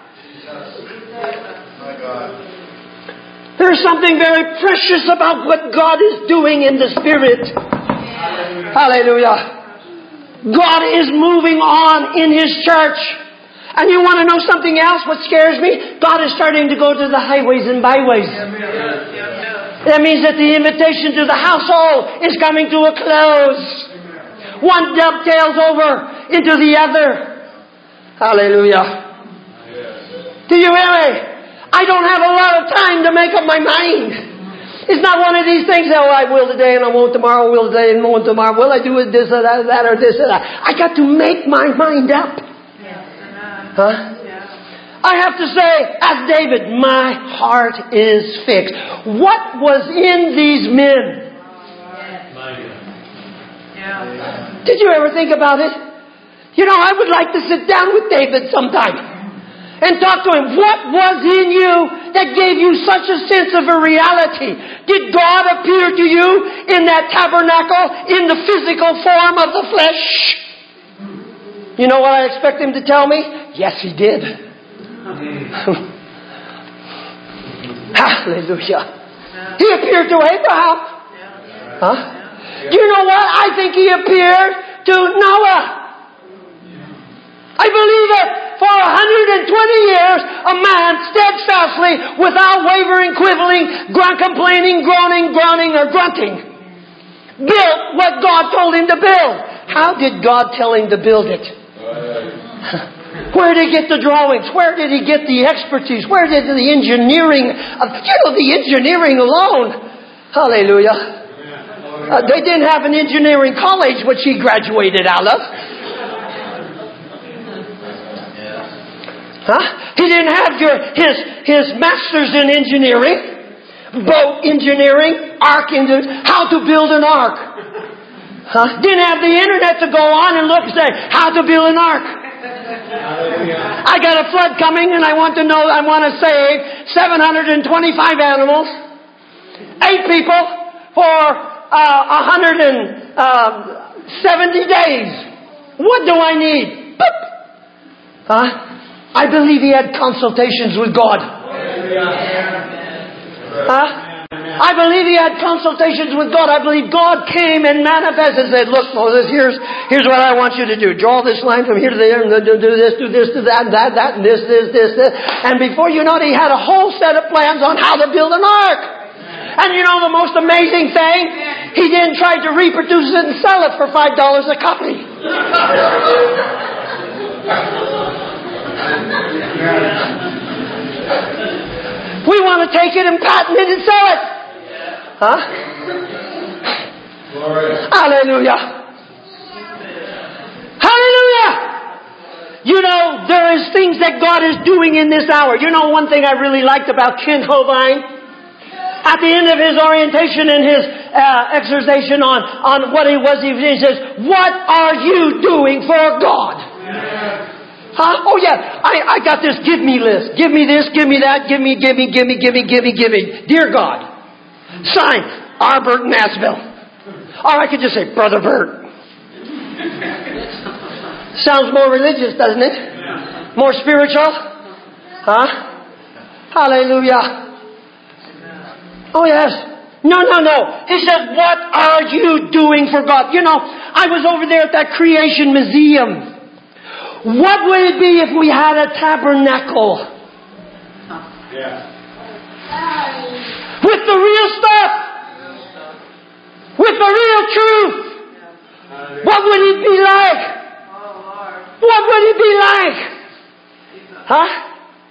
There's something very precious about what God is doing in the Spirit. Hallelujah. God is moving on in His church. And you want to know something else? What scares me? God is starting to go to the highways and byways. That means that the invitation to the household is coming to a close. One dovetails over into the other. Hallelujah. Do you hear me? I don't have a lot of time to make up my mind. It's not one of these things, oh, I will today and I won't tomorrow, I will today and won't tomorrow. Will I do it this or that, that or this or that? I got to make my mind up. Huh? I have to say, as David, my heart is fixed. What was in these men? Did you ever think about it? You know, I would like to sit down with David sometime and talk to him. What was in you that gave you such a sense of a reality? Did God appear to you in that tabernacle in the physical form of the flesh? You know what I expect him to tell me? Yes, He did. Hallelujah. He appeared to Abraham. Huh? Do you know what? I think He appeared to Noah. I believe that for one hundred twenty years, a man steadfastly, without wavering, quibbling, grunt, complaining, groaning, groaning, or grunting, built what God told him to build. How did God tell him to build it? Where did he get the drawings? Where did he get the expertise? Where did the engineering, of, you know, the engineering alone. Hallelujah. Uh, they didn't have an engineering college which he graduated out of. Huh? He didn't have your, his, his master's in engineering, boat engineering, ark engineering, how to build an ark. Huh? Didn't have the internet to go on and look and say, how to build an ark. I got a flood coming and I want to know, I want to save seven hundred twenty-five animals, eight people for uh, one hundred seventy days. What do I need? Boop. Huh? I believe he had consultations with God. Huh? I believe he had consultations with God. I believe God came and manifested and said, look, Moses, here's, here's what I want you to do. Draw this line from here to there and do, do this, do this, do that, that, that, and this, this, this, this. And before you know it, he had a whole set of plans on how to build an ark. And you know the most amazing thing? He didn't try to reproduce it and sell it for five dollars a copy. We want to take it and patent it and sell it. Huh? Hallelujah. Hallelujah. You know, there is things that God is doing in this hour. You know one thing I really liked about Ken Hovind? At the end of his orientation and his uh, exhortation on, on what he was, he says, what are you doing for God? Huh? Oh yeah, I, I got this give me list. Give me this, give me that, give me, give me, give me, give me, give me, give me. Dear God, sign. our Bert Nasville. Or I could just say, Brother Bert. Sounds more religious, doesn't it? More spiritual? Huh? Hallelujah. Oh, yes. No, no, no. He said, what are you doing for God? You know, I was over there at that Creation Museum. What would it be if we had a tabernacle? Yeah. With the real stuff. With the real truth. What would it be like? What would it be like? Huh?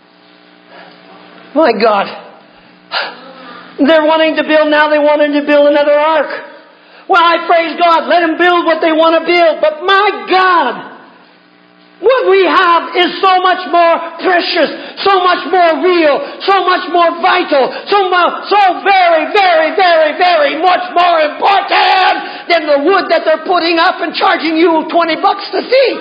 My God. They're wanting to build now, they wanted to build another ark. Well, I praise God. Let them build what they want to build. But my God, what we have is so much more precious, so much more real, so much more vital, so much, so very, very, very, very much more important than the wood that they're putting up and charging you twenty bucks to see.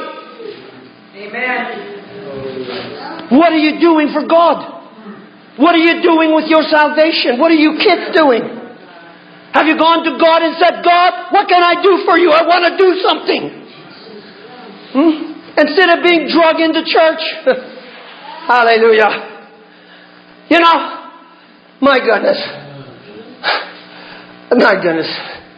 Amen. What are you doing for God? What are you doing with your salvation? What are you kids doing? Have you gone to God and said, God, what can I do for you? I want to do something. Hmm? Instead of being drug into church. Hallelujah. You know, my goodness. My goodness.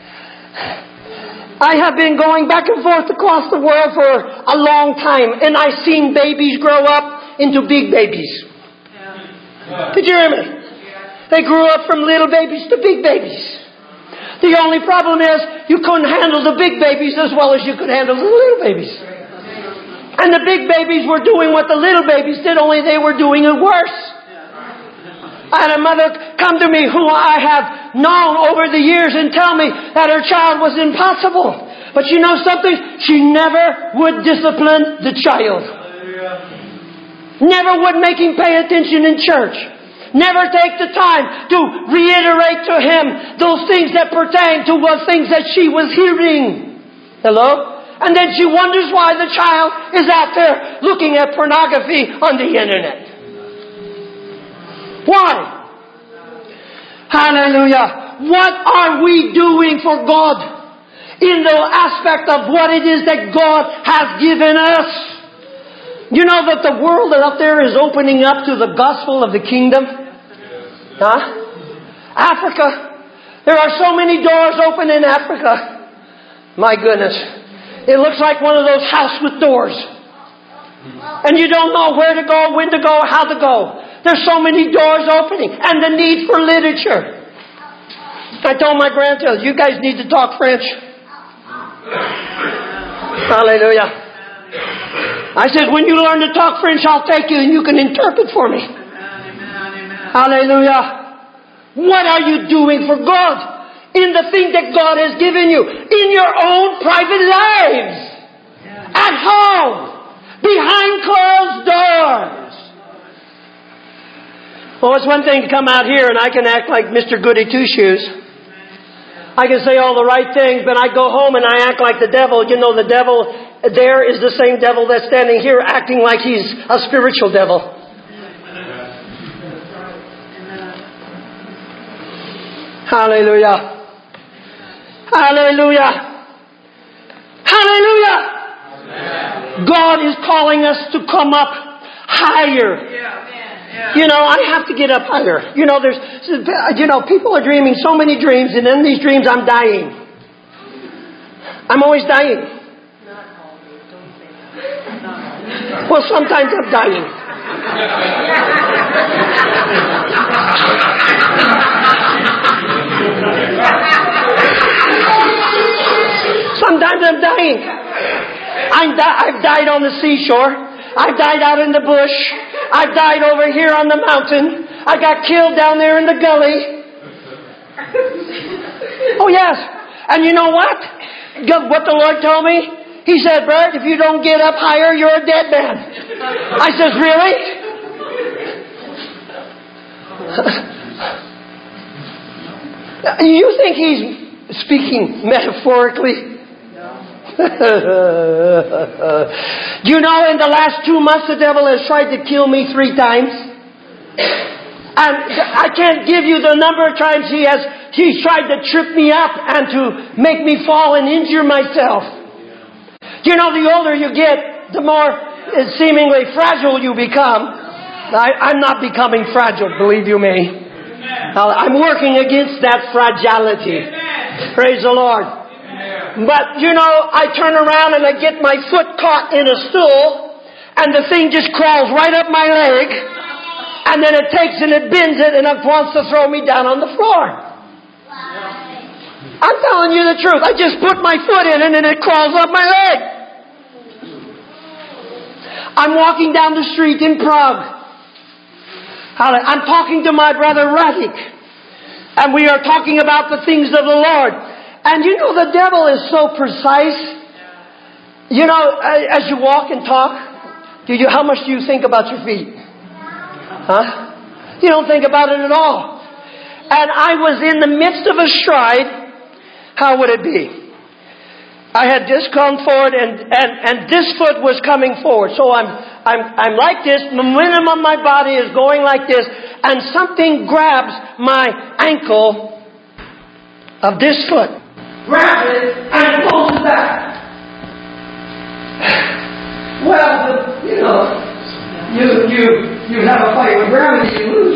I have been going back and forth across the world for a long time, and I've seen babies grow up into big babies. Did you hear me? They grew up from little babies to big babies. The only problem is you couldn't handle the big babies as well as you could handle the little babies. And the big babies were doing what the little babies did, only they were doing it worse. I had a mother come to me who I have known over the years and tell me that her child was impossible. But you know something? She never would discipline the child. Never would make him pay attention in church. Never take the time to reiterate to him those things that pertain to the things that she was hearing. Hello? And then she wonders why the child is out there looking at pornography on the internet. Why? Hallelujah. What are we doing for God in the aspect of what it is that God has given us? You know that the world out there is opening up to the gospel of the kingdom? Huh? Africa. There are so many doors open in Africa. My goodness. It looks like one of those houses with doors. And you don't know where to go, when to go, how to go. There's so many doors opening. And the need for literature. I told my grandchildren, you guys need to talk French. Hallelujah. I said, when you learn to talk French, I'll take you and you can interpret for me. Hallelujah. What are you doing for God? In the thing that God has given you. In your own private lives. At home. Behind closed doors. Well, it's one thing to come out here and I can act like Mister Goody Two-Shoes. I can say all the right things, but I go home and I act like the devil. You know, the devil there is the same devil that's standing here acting like he's a spiritual devil. Hallelujah. Hallelujah. Hallelujah. God is calling us to come up higher. You know, I have to get up higher. You know, there's, you know, people are dreaming so many dreams, and in these dreams I'm dying. I'm always dying. Well, sometimes I'm dying. Sometimes I'm dying. I'm di- I've died on the seashore. I've died out in the bush. I've died over here on the mountain. I got killed down there in the gully. Oh, yes. And you know what? What the Lord told me? He said, Bert, if you don't get up higher, you're a dead man. I says, really? You think he's speaking metaphorically? Do you know in the last two months the devil has tried to kill me three times? And I can't give you the number of times he has he tried to trip me up and to make me fall and injure myself. You know, the older you get, the more seemingly fragile you become. I, I'm not becoming fragile, believe you me. I'm working against that fragility. Praise the Lord. But, you know, I turn around and I get my foot caught in a stool, and the thing just crawls right up my leg, and then it takes and it bends it, and it wants to throw me down on the floor. I'm telling you the truth. I just put my foot in it, and it crawls up my leg. I'm walking down the street in Prague. I'm talking to my brother Radik, and we are talking about the things of the Lord. And you know, the devil is so precise. You know, as you walk and talk, do you? How much do you think about your feet? Huh? You don't think about it at all. And I was in the midst of a stride. How would it be? I had just come forward, and, and, and this foot was coming forward. So I'm, I'm, I'm like this. The momentum of my body is going like this. And something grabs my ankle of this foot. Grabs it and pulls it back. Well, the, you know, you, you, you have a fight with gravity, you lose.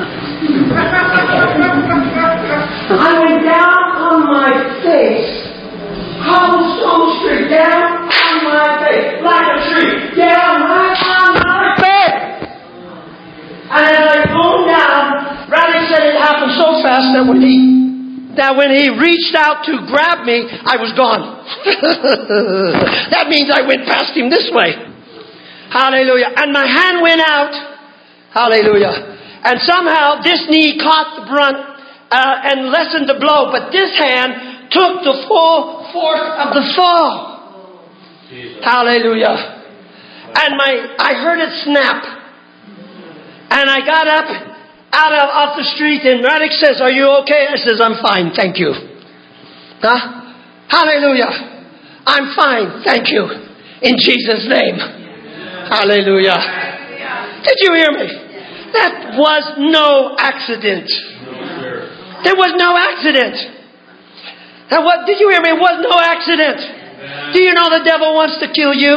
I went down on my face. Cobblestone street, down on my face, like a tree, down right on my face. And as I go down, Randy said it happened so fast that when he that when he reached out to grab me, I was gone. That means I went past him this way. Hallelujah. And my hand went out. Hallelujah. And somehow this knee caught the brunt uh, and lessened the blow, but this hand took the full force of the fall. Jesus. Hallelujah. And my, I heard it snap. And I got up out of off the street, and Radek says, "Are you okay?" I says, "I'm fine, thank you." Huh? Hallelujah. I'm fine, thank you. In Jesus' name. Hallelujah. Did you hear me? That was no accident. There was no accident. And what, did you hear me? It was no accident. Amen. Do you know the devil wants to kill you?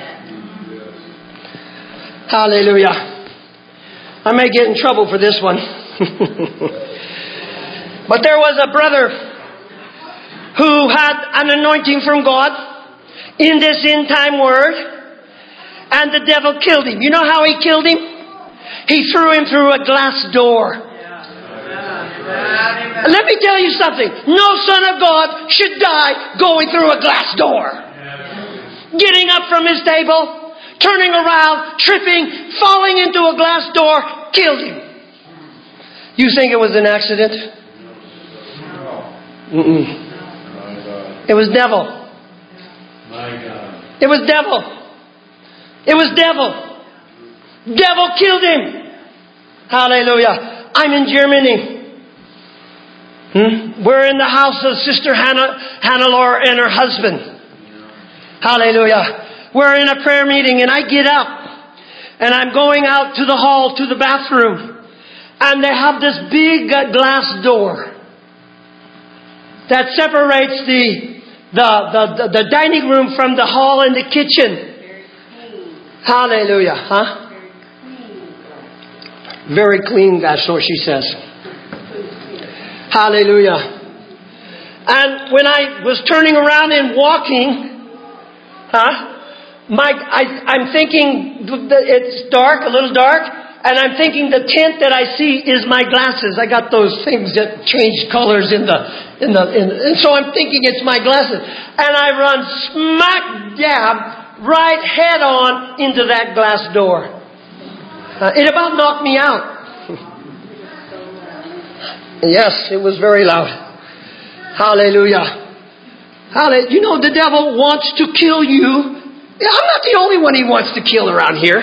Yes. Hallelujah. I may get in trouble for this one. But there was a brother who had an anointing from God in this end time word, and the devil killed him. You know how he killed him? He threw him through a glass door. Let me tell you something. No son of God should die going through a glass door. Getting up from his table, turning around, tripping, falling into a glass door, killed him. You think it was an accident? Mm-mm. It was devil. It was devil. It was devil. Devil killed him. Hallelujah. I'm in Germany. Hmm? We're in the house of Sister Hannah, Hannelore and her husband. Hallelujah. We're in a prayer meeting, and I get up and I'm going out to the hall, to the bathroom, and they have this big glass door that separates the the, the, the, the dining room from the hall and the kitchen. Hallelujah. Huh? Very clean, that's what she says. Hallelujah. And when I was turning around and walking, huh? My, I, I'm thinking it's dark, a little dark, and I'm thinking the tint that I see is my glasses. I got those things that change colors in the, in the, in, and so I'm thinking it's my glasses. And I run smack dab, right head on into that glass door. Uh, it about knocked me out. Yes, it was very loud. Hallelujah. Hallelujah. You know, the devil wants to kill you. I'm not the only one he wants to kill around here.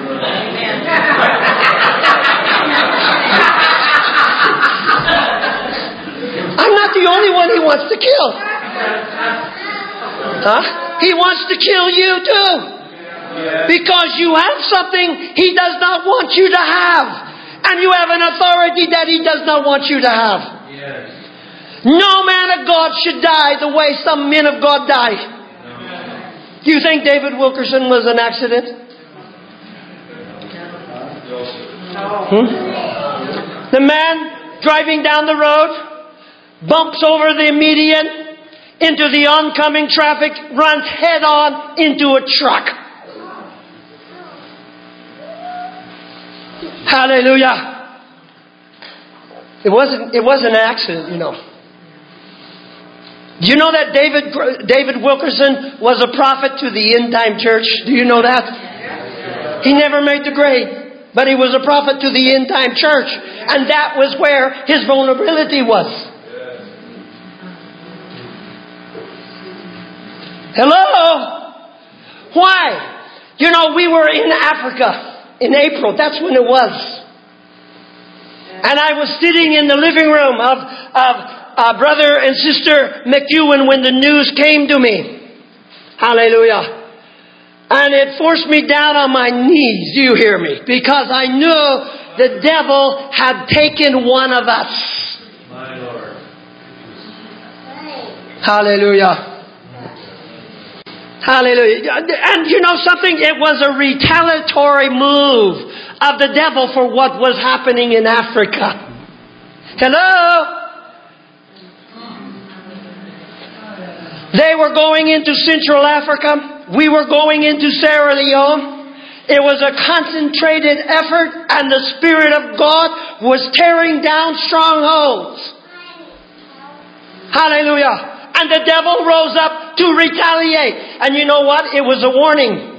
I'm not the only one he wants to kill. Huh? He wants to kill you too. Because you have something he does not want you to have. And you have an authority that he does not want you to have. Yes. No man of God should die the way some men of God died. Do you think David Wilkerson was an accident? Hmm? The man driving down the road bumps over the median into the oncoming traffic, runs head on into a truck. Hallelujah. It wasn't, it wasn't an accident, you know. Do you know that David David Wilkerson was a prophet to the end time church? Do you know that? He never made the grade, but he was a prophet to the end time church. And that was where his vulnerability was. Hello? Why? You know, we were in Africa in April. That's when it was. And I was sitting in the living room of, of Uh, brother and sister McEwen when the news came to me. Hallelujah. And it forced me down on my knees. Do you hear me? Because I knew the devil had taken one of us. My Lord. Hallelujah. Hallelujah. And you know something? It was a retaliatory move of the devil for what was happening in Africa. Hello? They were going into Central Africa. We were going into Sierra Leone. It was a concentrated effort, and the Spirit of God was tearing down strongholds. Hallelujah. And the devil rose up to retaliate. And you know what? It was a warning.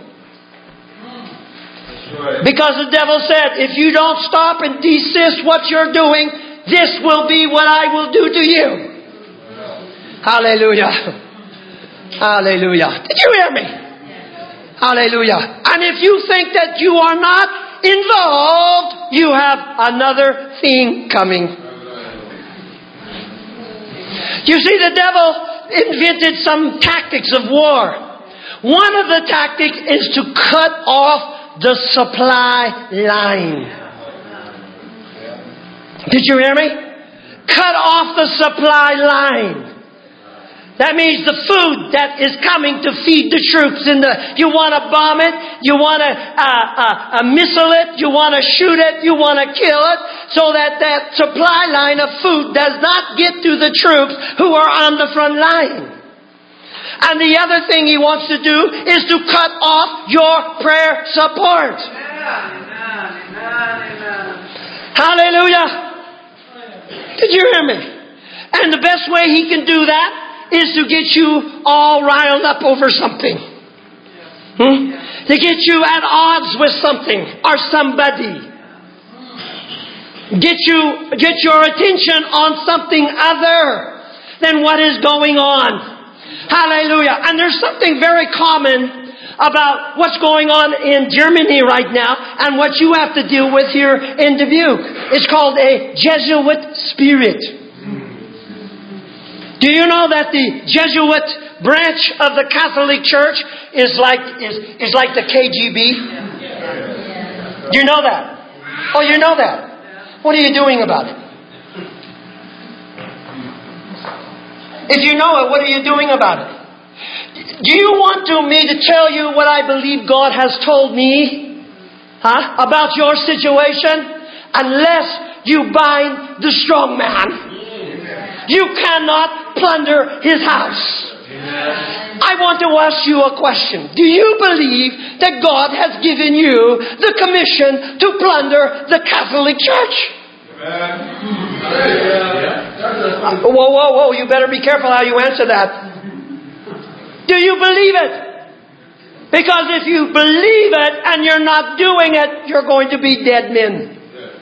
Because the devil said, if you don't stop and desist what you're doing, this will be what I will do to you. Hallelujah. Hallelujah. Did you hear me? Hallelujah. And if you think that you are not involved, you have another thing coming. You see, the devil invented some tactics of war. One of the tactics is to cut off the supply line. Did you hear me? Cut off the supply line. That means the food that is coming to feed the troops. In the, you want to bomb it, you want to uh, uh, uh, missile it, you want to shoot it, you want to kill it, so that that supply line of food does not get to the troops who are on the front line. And the other thing he wants to do is to cut off your prayer support. Amen. Amen. Hallelujah. Did you hear me? And the best way he can do that is to get you all riled up over something. Hmm? To get you at odds with something or somebody. Get you, get your attention on something other than what is going on. Hallelujah. And there's something very common about what's going on in Germany right now and what you have to deal with here in Dubuque. It's called a Jesuit spirit. Do you know that the Jesuit branch of the Catholic Church is like is, is like the K G B? Do you know that? Oh, you know that. What are you doing about it? If you know it, what are you doing about it? Do you want to me to tell you what I believe God has told me? Huh? About your situation? Unless you bind the strong man. You cannot plunder his house. Amen. I want to ask you a question. Do you believe that God has given you the commission to plunder the Catholic Church? Amen. Whoa, whoa, whoa. You better be careful how you answer that. Do you believe it? Because if you believe it and you're not doing it, you're going to be dead men.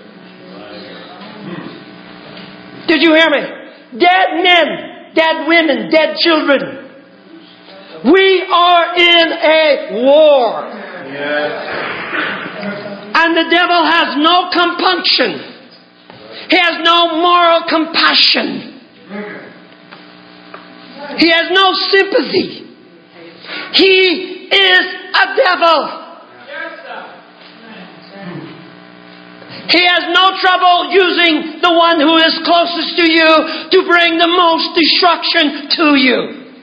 Did you hear me? Dead men, dead women, dead children. We are in a war. Yes. And the devil has no compunction. He has no moral compassion. He has no sympathy. He is a devil. He has no trouble using the one who is closest to you to bring the most destruction to you.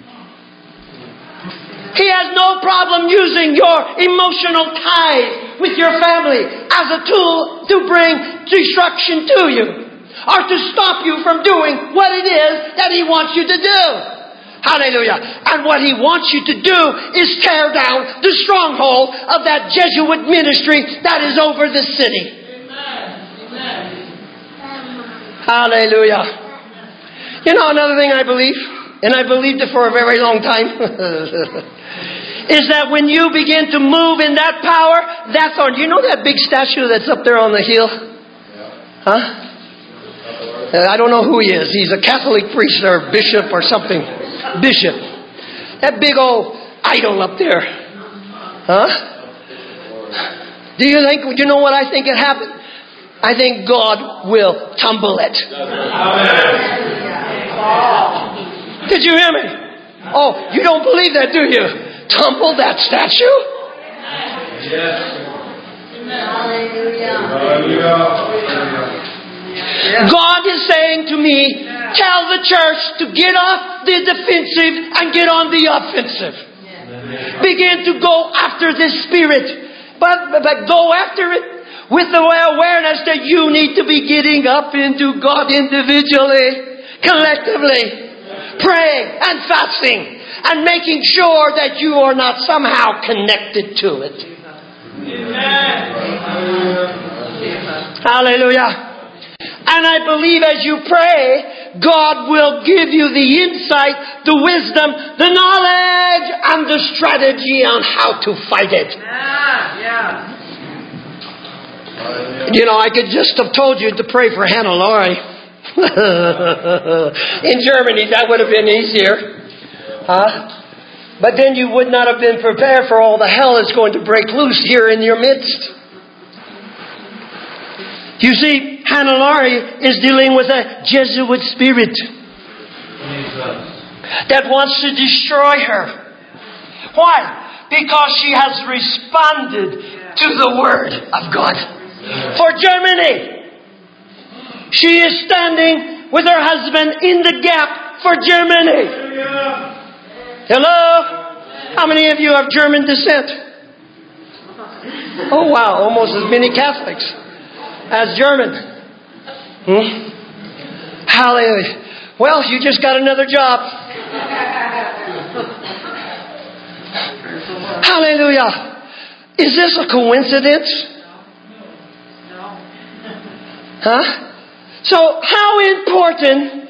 He has no problem using your emotional ties with your family as a tool to bring destruction to you, or to stop you from doing what it is that He wants you to do. Hallelujah. And what He wants you to do is tear down the stronghold of that Jesuit ministry that is over the city. Amen. Hallelujah. You know another thing I believe, and I believed it for a very long time, is that when you begin to move in that power, that's on. You know that big statue that's up there on the hill? Huh? I don't know who he is. He's a Catholic priest or bishop or something. Bishop. That big old idol up there. Huh? Do you think, you know what I think it happened? I think God will tumble it. Did you hear me? Oh, you don't believe that, do you? Tumble that statue? Yes. Hallelujah. God is saying to me, tell the church to get off the defensive and get on the offensive. Begin to go after this spirit. But, but go after it with the awareness that you need to be getting up into God individually, collectively, praying and fasting and making sure that you are not somehow connected to it. Amen. Hallelujah. And I believe as you pray, God will give you the insight, the wisdom, the knowledge, and the strategy on how to fight it. Yeah, yeah. You know, I could just have told you to pray for Hannah Laurie. In Germany, that would have been easier. Huh? But then you would not have been prepared for all the hell that's going to break loose here in your midst. You see, Hannah Laurie is dealing with a Jesuit spirit that wants to destroy her. Why? Because she has responded to the Word of God. For Germany, she is standing with her husband in the gap for Germany. Hello? How many of you have German descent? Oh wow, almost as many Catholics as German. Hmm? Hallelujah. Well, you just got another job. Hallelujah. Is this a coincidence? No. Huh? So how important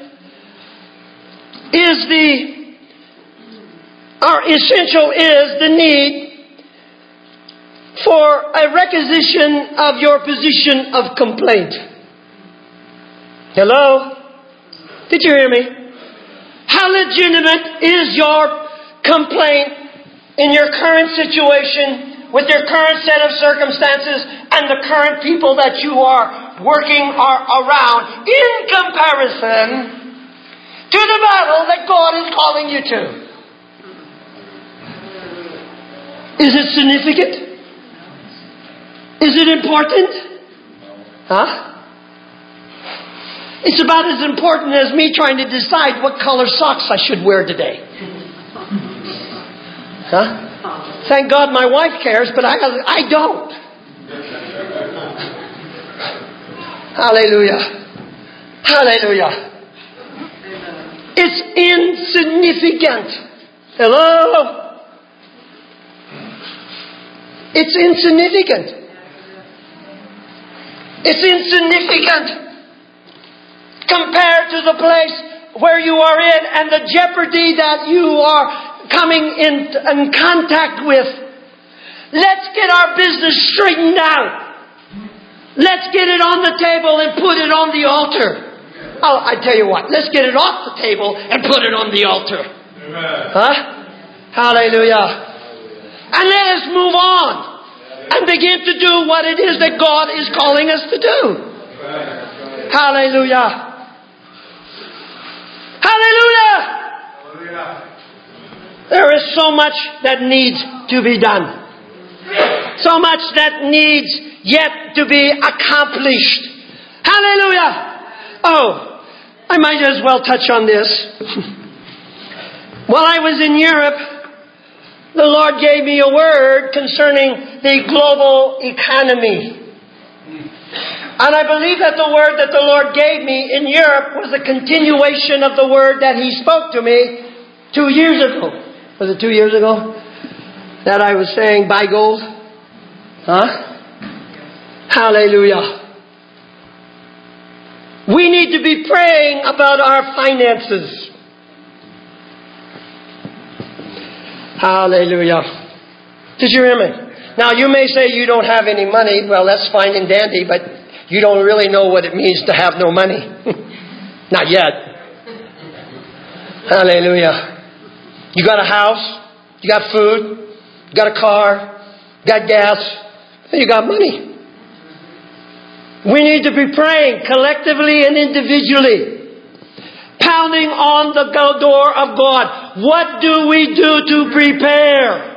is the, or essential is the need for a requisition of your position of complaint? Hello? Did you hear me? How legitimate is your complaint in your current situation with your current set of circumstances and the current people that you are working are around in comparison to the battle that God is calling you to? Is it significant? Is it important? Huh? It's about as important as me trying to decide what color socks I should wear today. Huh? Thank God my wife cares, but I, I don't. Hallelujah. Hallelujah. It's insignificant. Hello? It's insignificant. It's insignificant compared to the place where you are in and the jeopardy that you are coming in, in contact with. Let's get our business straightened out. Let's get it on the table and put it on the altar. Oh, I tell you what, let's get it off the table and put it on the altar. Amen. Huh? Hallelujah. And let us move on and begin to do what it is that God is calling us to do. Amen. Hallelujah. Hallelujah. Hallelujah. There is so much that needs to be done. So much that needs yet to be accomplished. Hallelujah! Oh, I might as well touch on this. While I was in Europe, the Lord gave me a word concerning the global economy. And I believe that the word that the Lord gave me in Europe was a continuation of the word that He spoke to me two years ago. Was it two years ago? That I was saying, buy gold? Huh? Hallelujah. We need to be praying about our finances. Hallelujah. Did you hear me? Now you may say you don't have any money. Well, that's fine and dandy, but you don't really know what it means to have no money. Not yet. Hallelujah. You got a house. You got food. You got a car. You got gas. And you got money. We need to be praying collectively and individually. Pounding on the door of God. What do we do to prepare?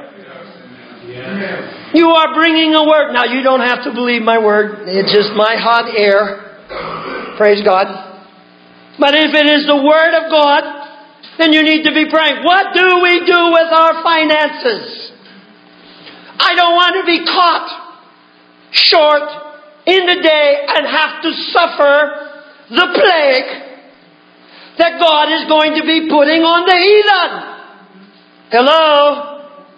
You are bringing a word. Now, you don't have to believe my word. It's just my hot air. Praise God. But if it is the word of God, then you need to be praying. What do we do with our finances? I don't want to be caught short in the day and have to suffer the plague that God is going to be putting on the heathen. Hello?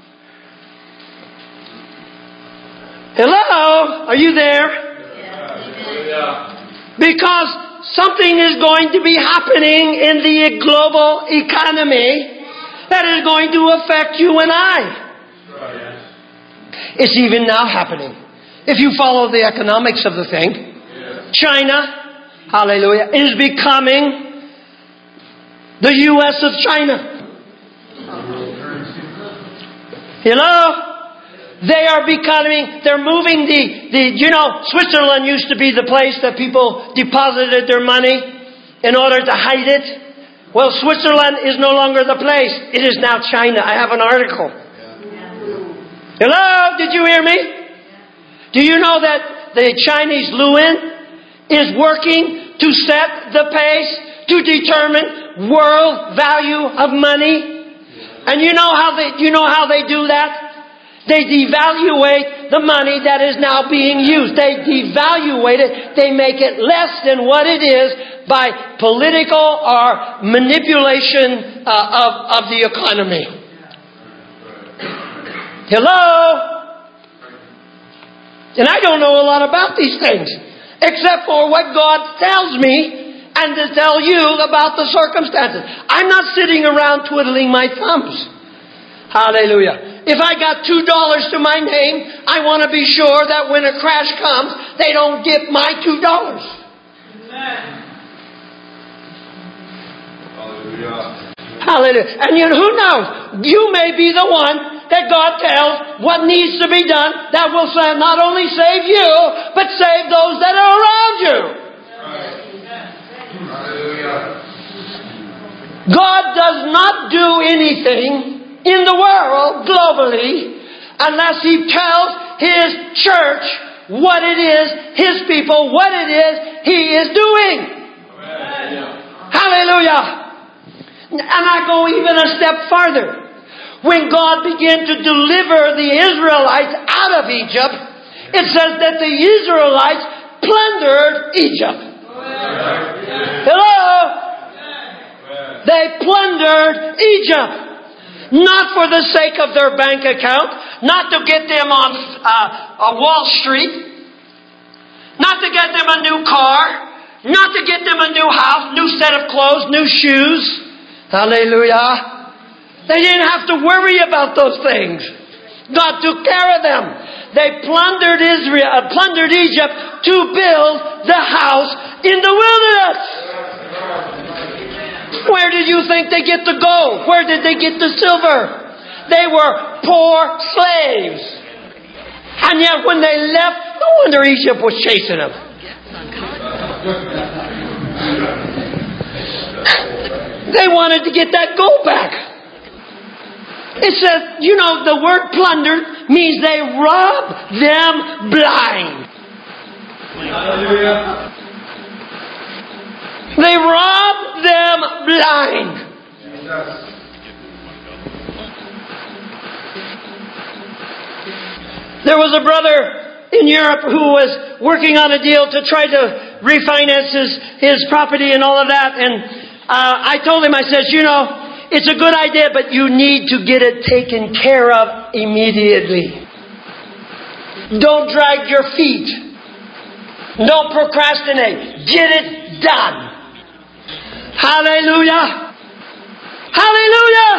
Hello? Are you there? Yeah. Because something is going to be happening in the global economy that is going to affect you and I. It's even now happening. If you follow the economics of the thing, China, hallelujah, is becoming the U S of China. Hello? They are becoming, they're moving the, the, you know, Switzerland used to be the place that people deposited their money in order to hide it. Well, Switzerland is no longer the place. It is now China. I have an article. Hello? Did you hear me? Do you know that the Chinese yuan is working to set the pace to determine world value of money? And you know how they, you know how they do that? They devaluate the money that is now being used. They devaluate it. They make it less than what it is by political or manipulation uh, of, of the economy. Hello? And I don't know a lot about these things, except for what God tells me and to tell you about the circumstances. I'm not sitting around twiddling my thumbs. Hallelujah. If I got two dollars to my name, I want to be sure that when a crash comes, they don't get my two dollars. Hallelujah. Hallelujah. And you know, who knows? You may be the one that God tells what needs to be done that will not only save you, but save those that are around you. Hallelujah. God does not do anything in the world, globally, unless He tells His church what it is, His people, what it is He is doing. Amen. Hallelujah. And I go even a step farther. When God began to deliver the Israelites out of Egypt, it says that the Israelites plundered Egypt. Amen. Hello? Amen. They plundered Egypt. Not for the sake of their bank account. Not to get them on uh, Wall Street. Not to get them a new car. Not to get them a new house, new set of clothes, new shoes. Hallelujah. They didn't have to worry about those things. God took care of them. They plundered Israel, uh, plundered Egypt to build the house in the wilderness. Where did you think they get the gold? Where did they get the silver? They were poor slaves. And yet when they left, no wonder Egypt was chasing them. They wanted to get that gold back. It says, you know, the word plundered means they rob them blind. Hallelujah. They rob them blind. There was a brother in Europe who was working on a deal to try to refinance his, his property and all of that. And uh, I told him, I said, you know, it's a good idea, but you need to get it taken care of immediately. Don't drag your feet. Don't procrastinate. Get it done. Hallelujah. Hallelujah.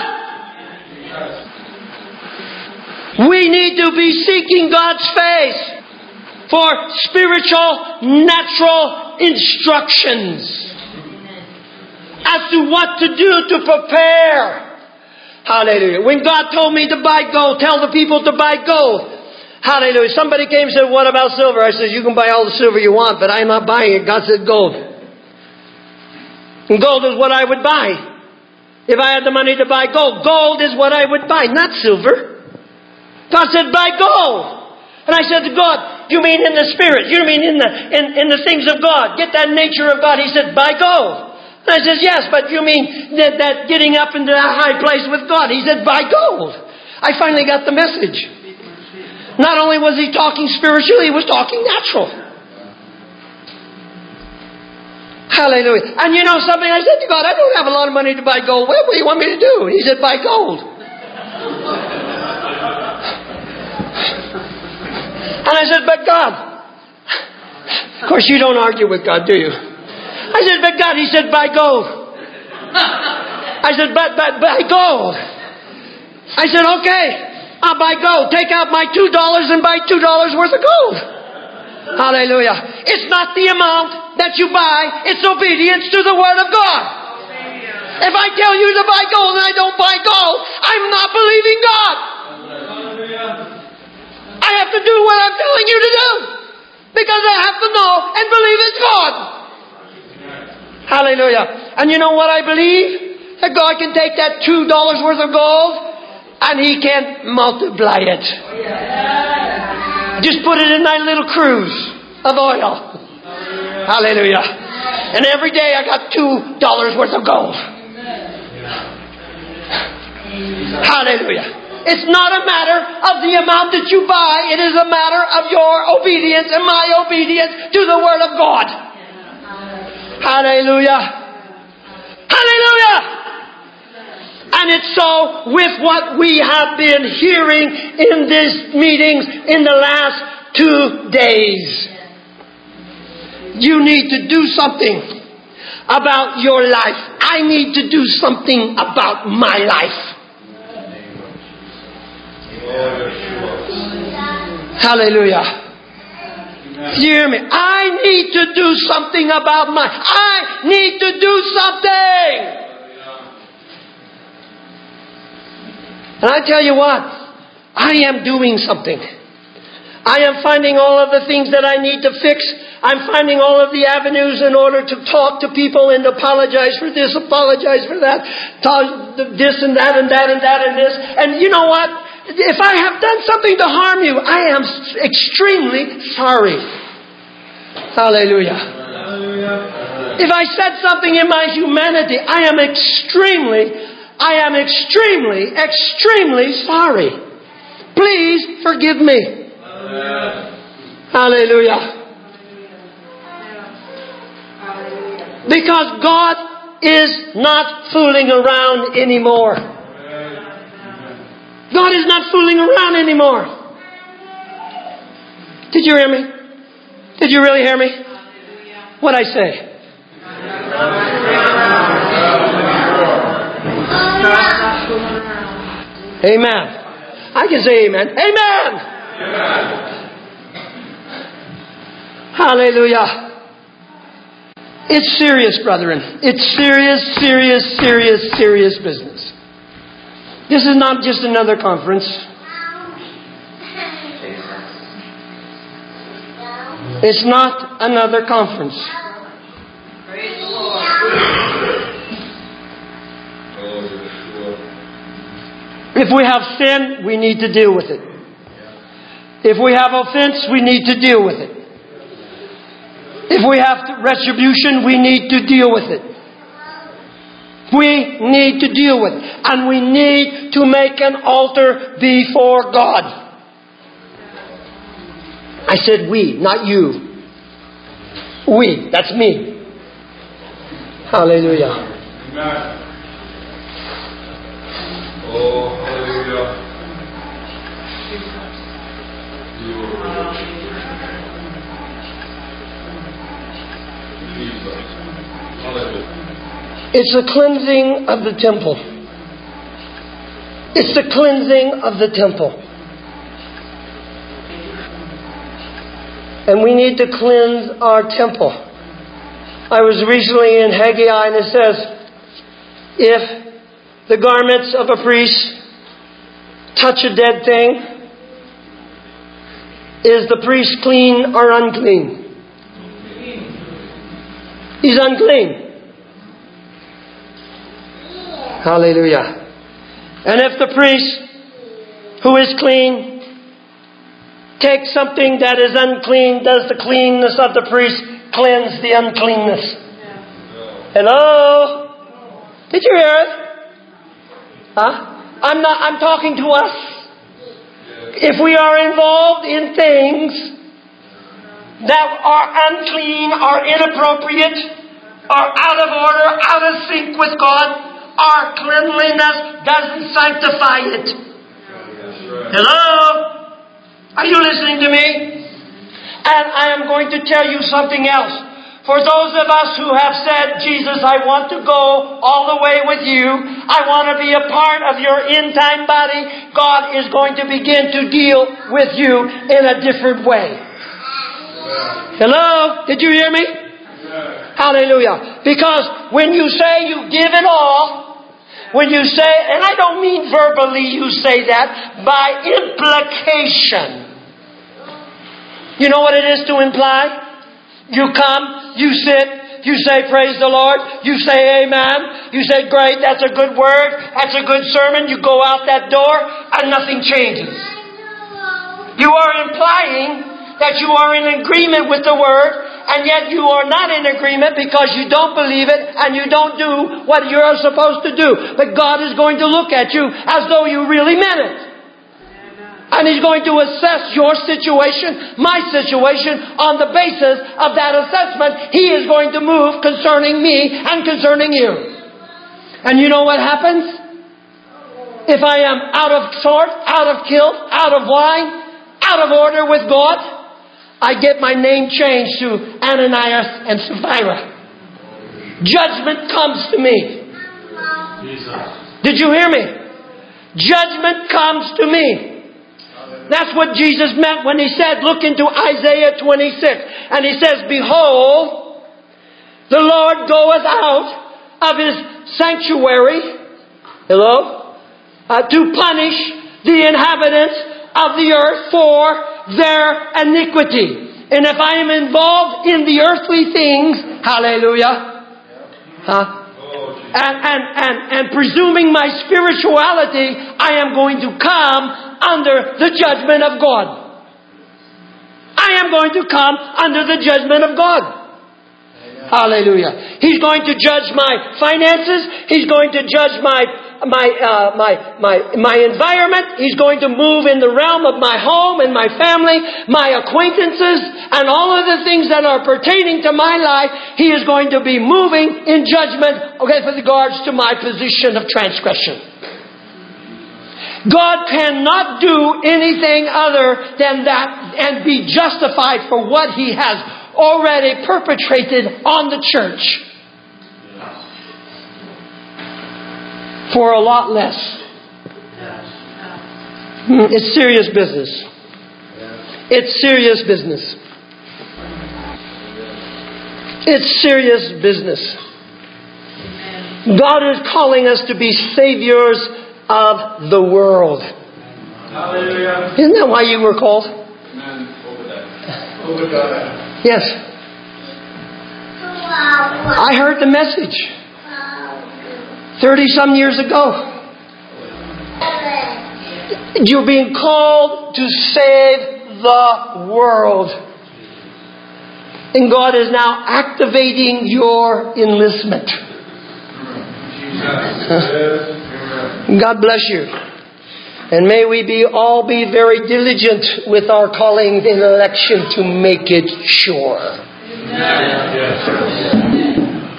We need to be seeking God's face for spiritual, natural instructions as to what to do to prepare. Hallelujah. When God told me to buy gold, tell the people to buy gold. Hallelujah. Somebody came and said, what about silver? I said, you can buy all the silver you want, but I'm not buying it. God said gold. And gold is what I would buy. If I had the money to buy gold, gold is what I would buy, not silver. God said, buy gold. And I said to God, you mean in the Spirit? You mean in the in, in the things of God? Get that nature of God. He said, buy gold. And I said, yes, but you mean that, that getting up into that high place with God? He said, buy gold. I finally got the message. Not only was he talking spiritually, he was talking natural. Hallelujah. And you know something? I said to God, I don't have a lot of money to buy gold. What do you want me to do? He said, buy gold. And I said, but God. Of course, you don't argue with God, do you? I said, but God. He said, buy gold. I said, but, but, buy gold. I said, okay, I'll buy gold. Take out my two dollars and buy two dollars worth of gold. Hallelujah. It's not the amount that you buy. It's obedience to the Word of God. If I tell you to buy gold and I don't buy gold, I'm not believing God. I have to do what I'm telling you to do. Because I have to know and believe it's God. Hallelujah. And you know what I believe? That God can take that two dollars worth of gold and He can multiply it. Just put it in my little cruise of oil. Hallelujah. And every day I got two dollars worth of gold. Hallelujah. It's not a matter of the amount that you buy. It is a matter of your obedience and my obedience to the Word of God. Hallelujah. Hallelujah. And it's so with what we have been hearing in these meetings in the last two days. You need to do something about your life. I need to do something about my life. Hallelujah. You hear me? I need to do something about my... I need to do something. And I tell you what, I am doing something. I am finding all of the things that I need to fix. I'm finding all of the avenues in order to talk to people and apologize for this, apologize for that, talk this and that and that and that and this. And you know what? If I have done something to harm you, I am extremely sorry. Hallelujah. Hallelujah. If I said something in my humanity, I am extremely I am extremely, extremely sorry. Please forgive me. Hallelujah. Because God is not fooling around anymore. God is not fooling around anymore. Did you hear me? Did you really hear me? What'd I say? Amen. I can say amen. Amen. Amen. Hallelujah. It's serious, brethren. It's serious, serious, serious, serious business. This is not just another conference. It's not another conference. Praise the Lord. If we have sin, we need to deal with it. If we have offense, we need to deal with it. If we have to, retribution, we need to deal with it. We need to deal with it. And we need to make an altar before God. I said we, not you. We, that's me. Hallelujah. Amen. Oh, hallelujah. It's the cleansing of the temple. It's the cleansing of the temple. And we need to cleanse our temple. I was recently in Haggai and it says, if the garments of a priest touch a dead thing, is the priest clean or unclean? He's unclean. Hallelujah. And if the priest who is clean takes something that is unclean, does the cleanness of the priest cleanse the uncleanness? Hello? Did you hear it? Huh? I'm not, I'm talking to us. If we are involved in things that are unclean, are inappropriate, are out of order, out of sync with God, our cleanliness doesn't sanctify it. Hello? Are you listening to me? And I am going to tell you something else. For those of us who have said, Jesus, I want to go all the way with you. I want to be a part of your end-time body. God is going to begin to deal with you in a different way. Hello? Did you hear me? Hallelujah. Because when you say you give it all, when you say, and I don't mean verbally you say that, by implication. You know what it is to imply? You come, you sit, you say praise the Lord, you say amen, you say great, that's a good word, that's a good sermon, you go out that door and nothing changes. You are implying that you are in agreement with the word, and yet you are not in agreement because you don't believe it and you don't do what you're supposed to do. But God is going to look at you as though you really meant it. And He's going to assess your situation, my situation, on the basis of that assessment. He is going to move concerning me and concerning you. And you know what happens? If I am out of sort, out of kilt, out of line, out of order with God, I get my name changed to Ananias and Sapphira. Judgment comes to me. Did you hear me? Judgment comes to me. That's what Jesus meant when He said, look into Isaiah twenty-six. And He says, behold, the Lord goeth out of His sanctuary, hello, uh, to punish the inhabitants of the earth for their iniquity. And if I am involved in the earthly things, hallelujah, huh? And, and, and, and presuming my spirituality, I am going to come under the judgment of God. I am going to come under the judgment of God. Amen. Hallelujah. He's going to judge my finances. He's going to judge my my uh, my my my environment. He's going to move in the realm of my home and my family, my acquaintances, and all of the things that are pertaining to my life. He is going to be moving in judgment, okay, with regards to my position of transgression. God cannot do anything other than that and be justified for what He has already perpetrated on the church. For a lot less. It's serious business. It's serious business. It's serious business. God is calling us to be saviors of the world. Hallelujah. Isn't that why you were called? Amen. Over that. Yes. I heard the message thirty some years ago. You're being called to save the world. And God is now activating your enlistment. God bless you. And may we be all be very diligent with our calling and election to make it sure. Amen.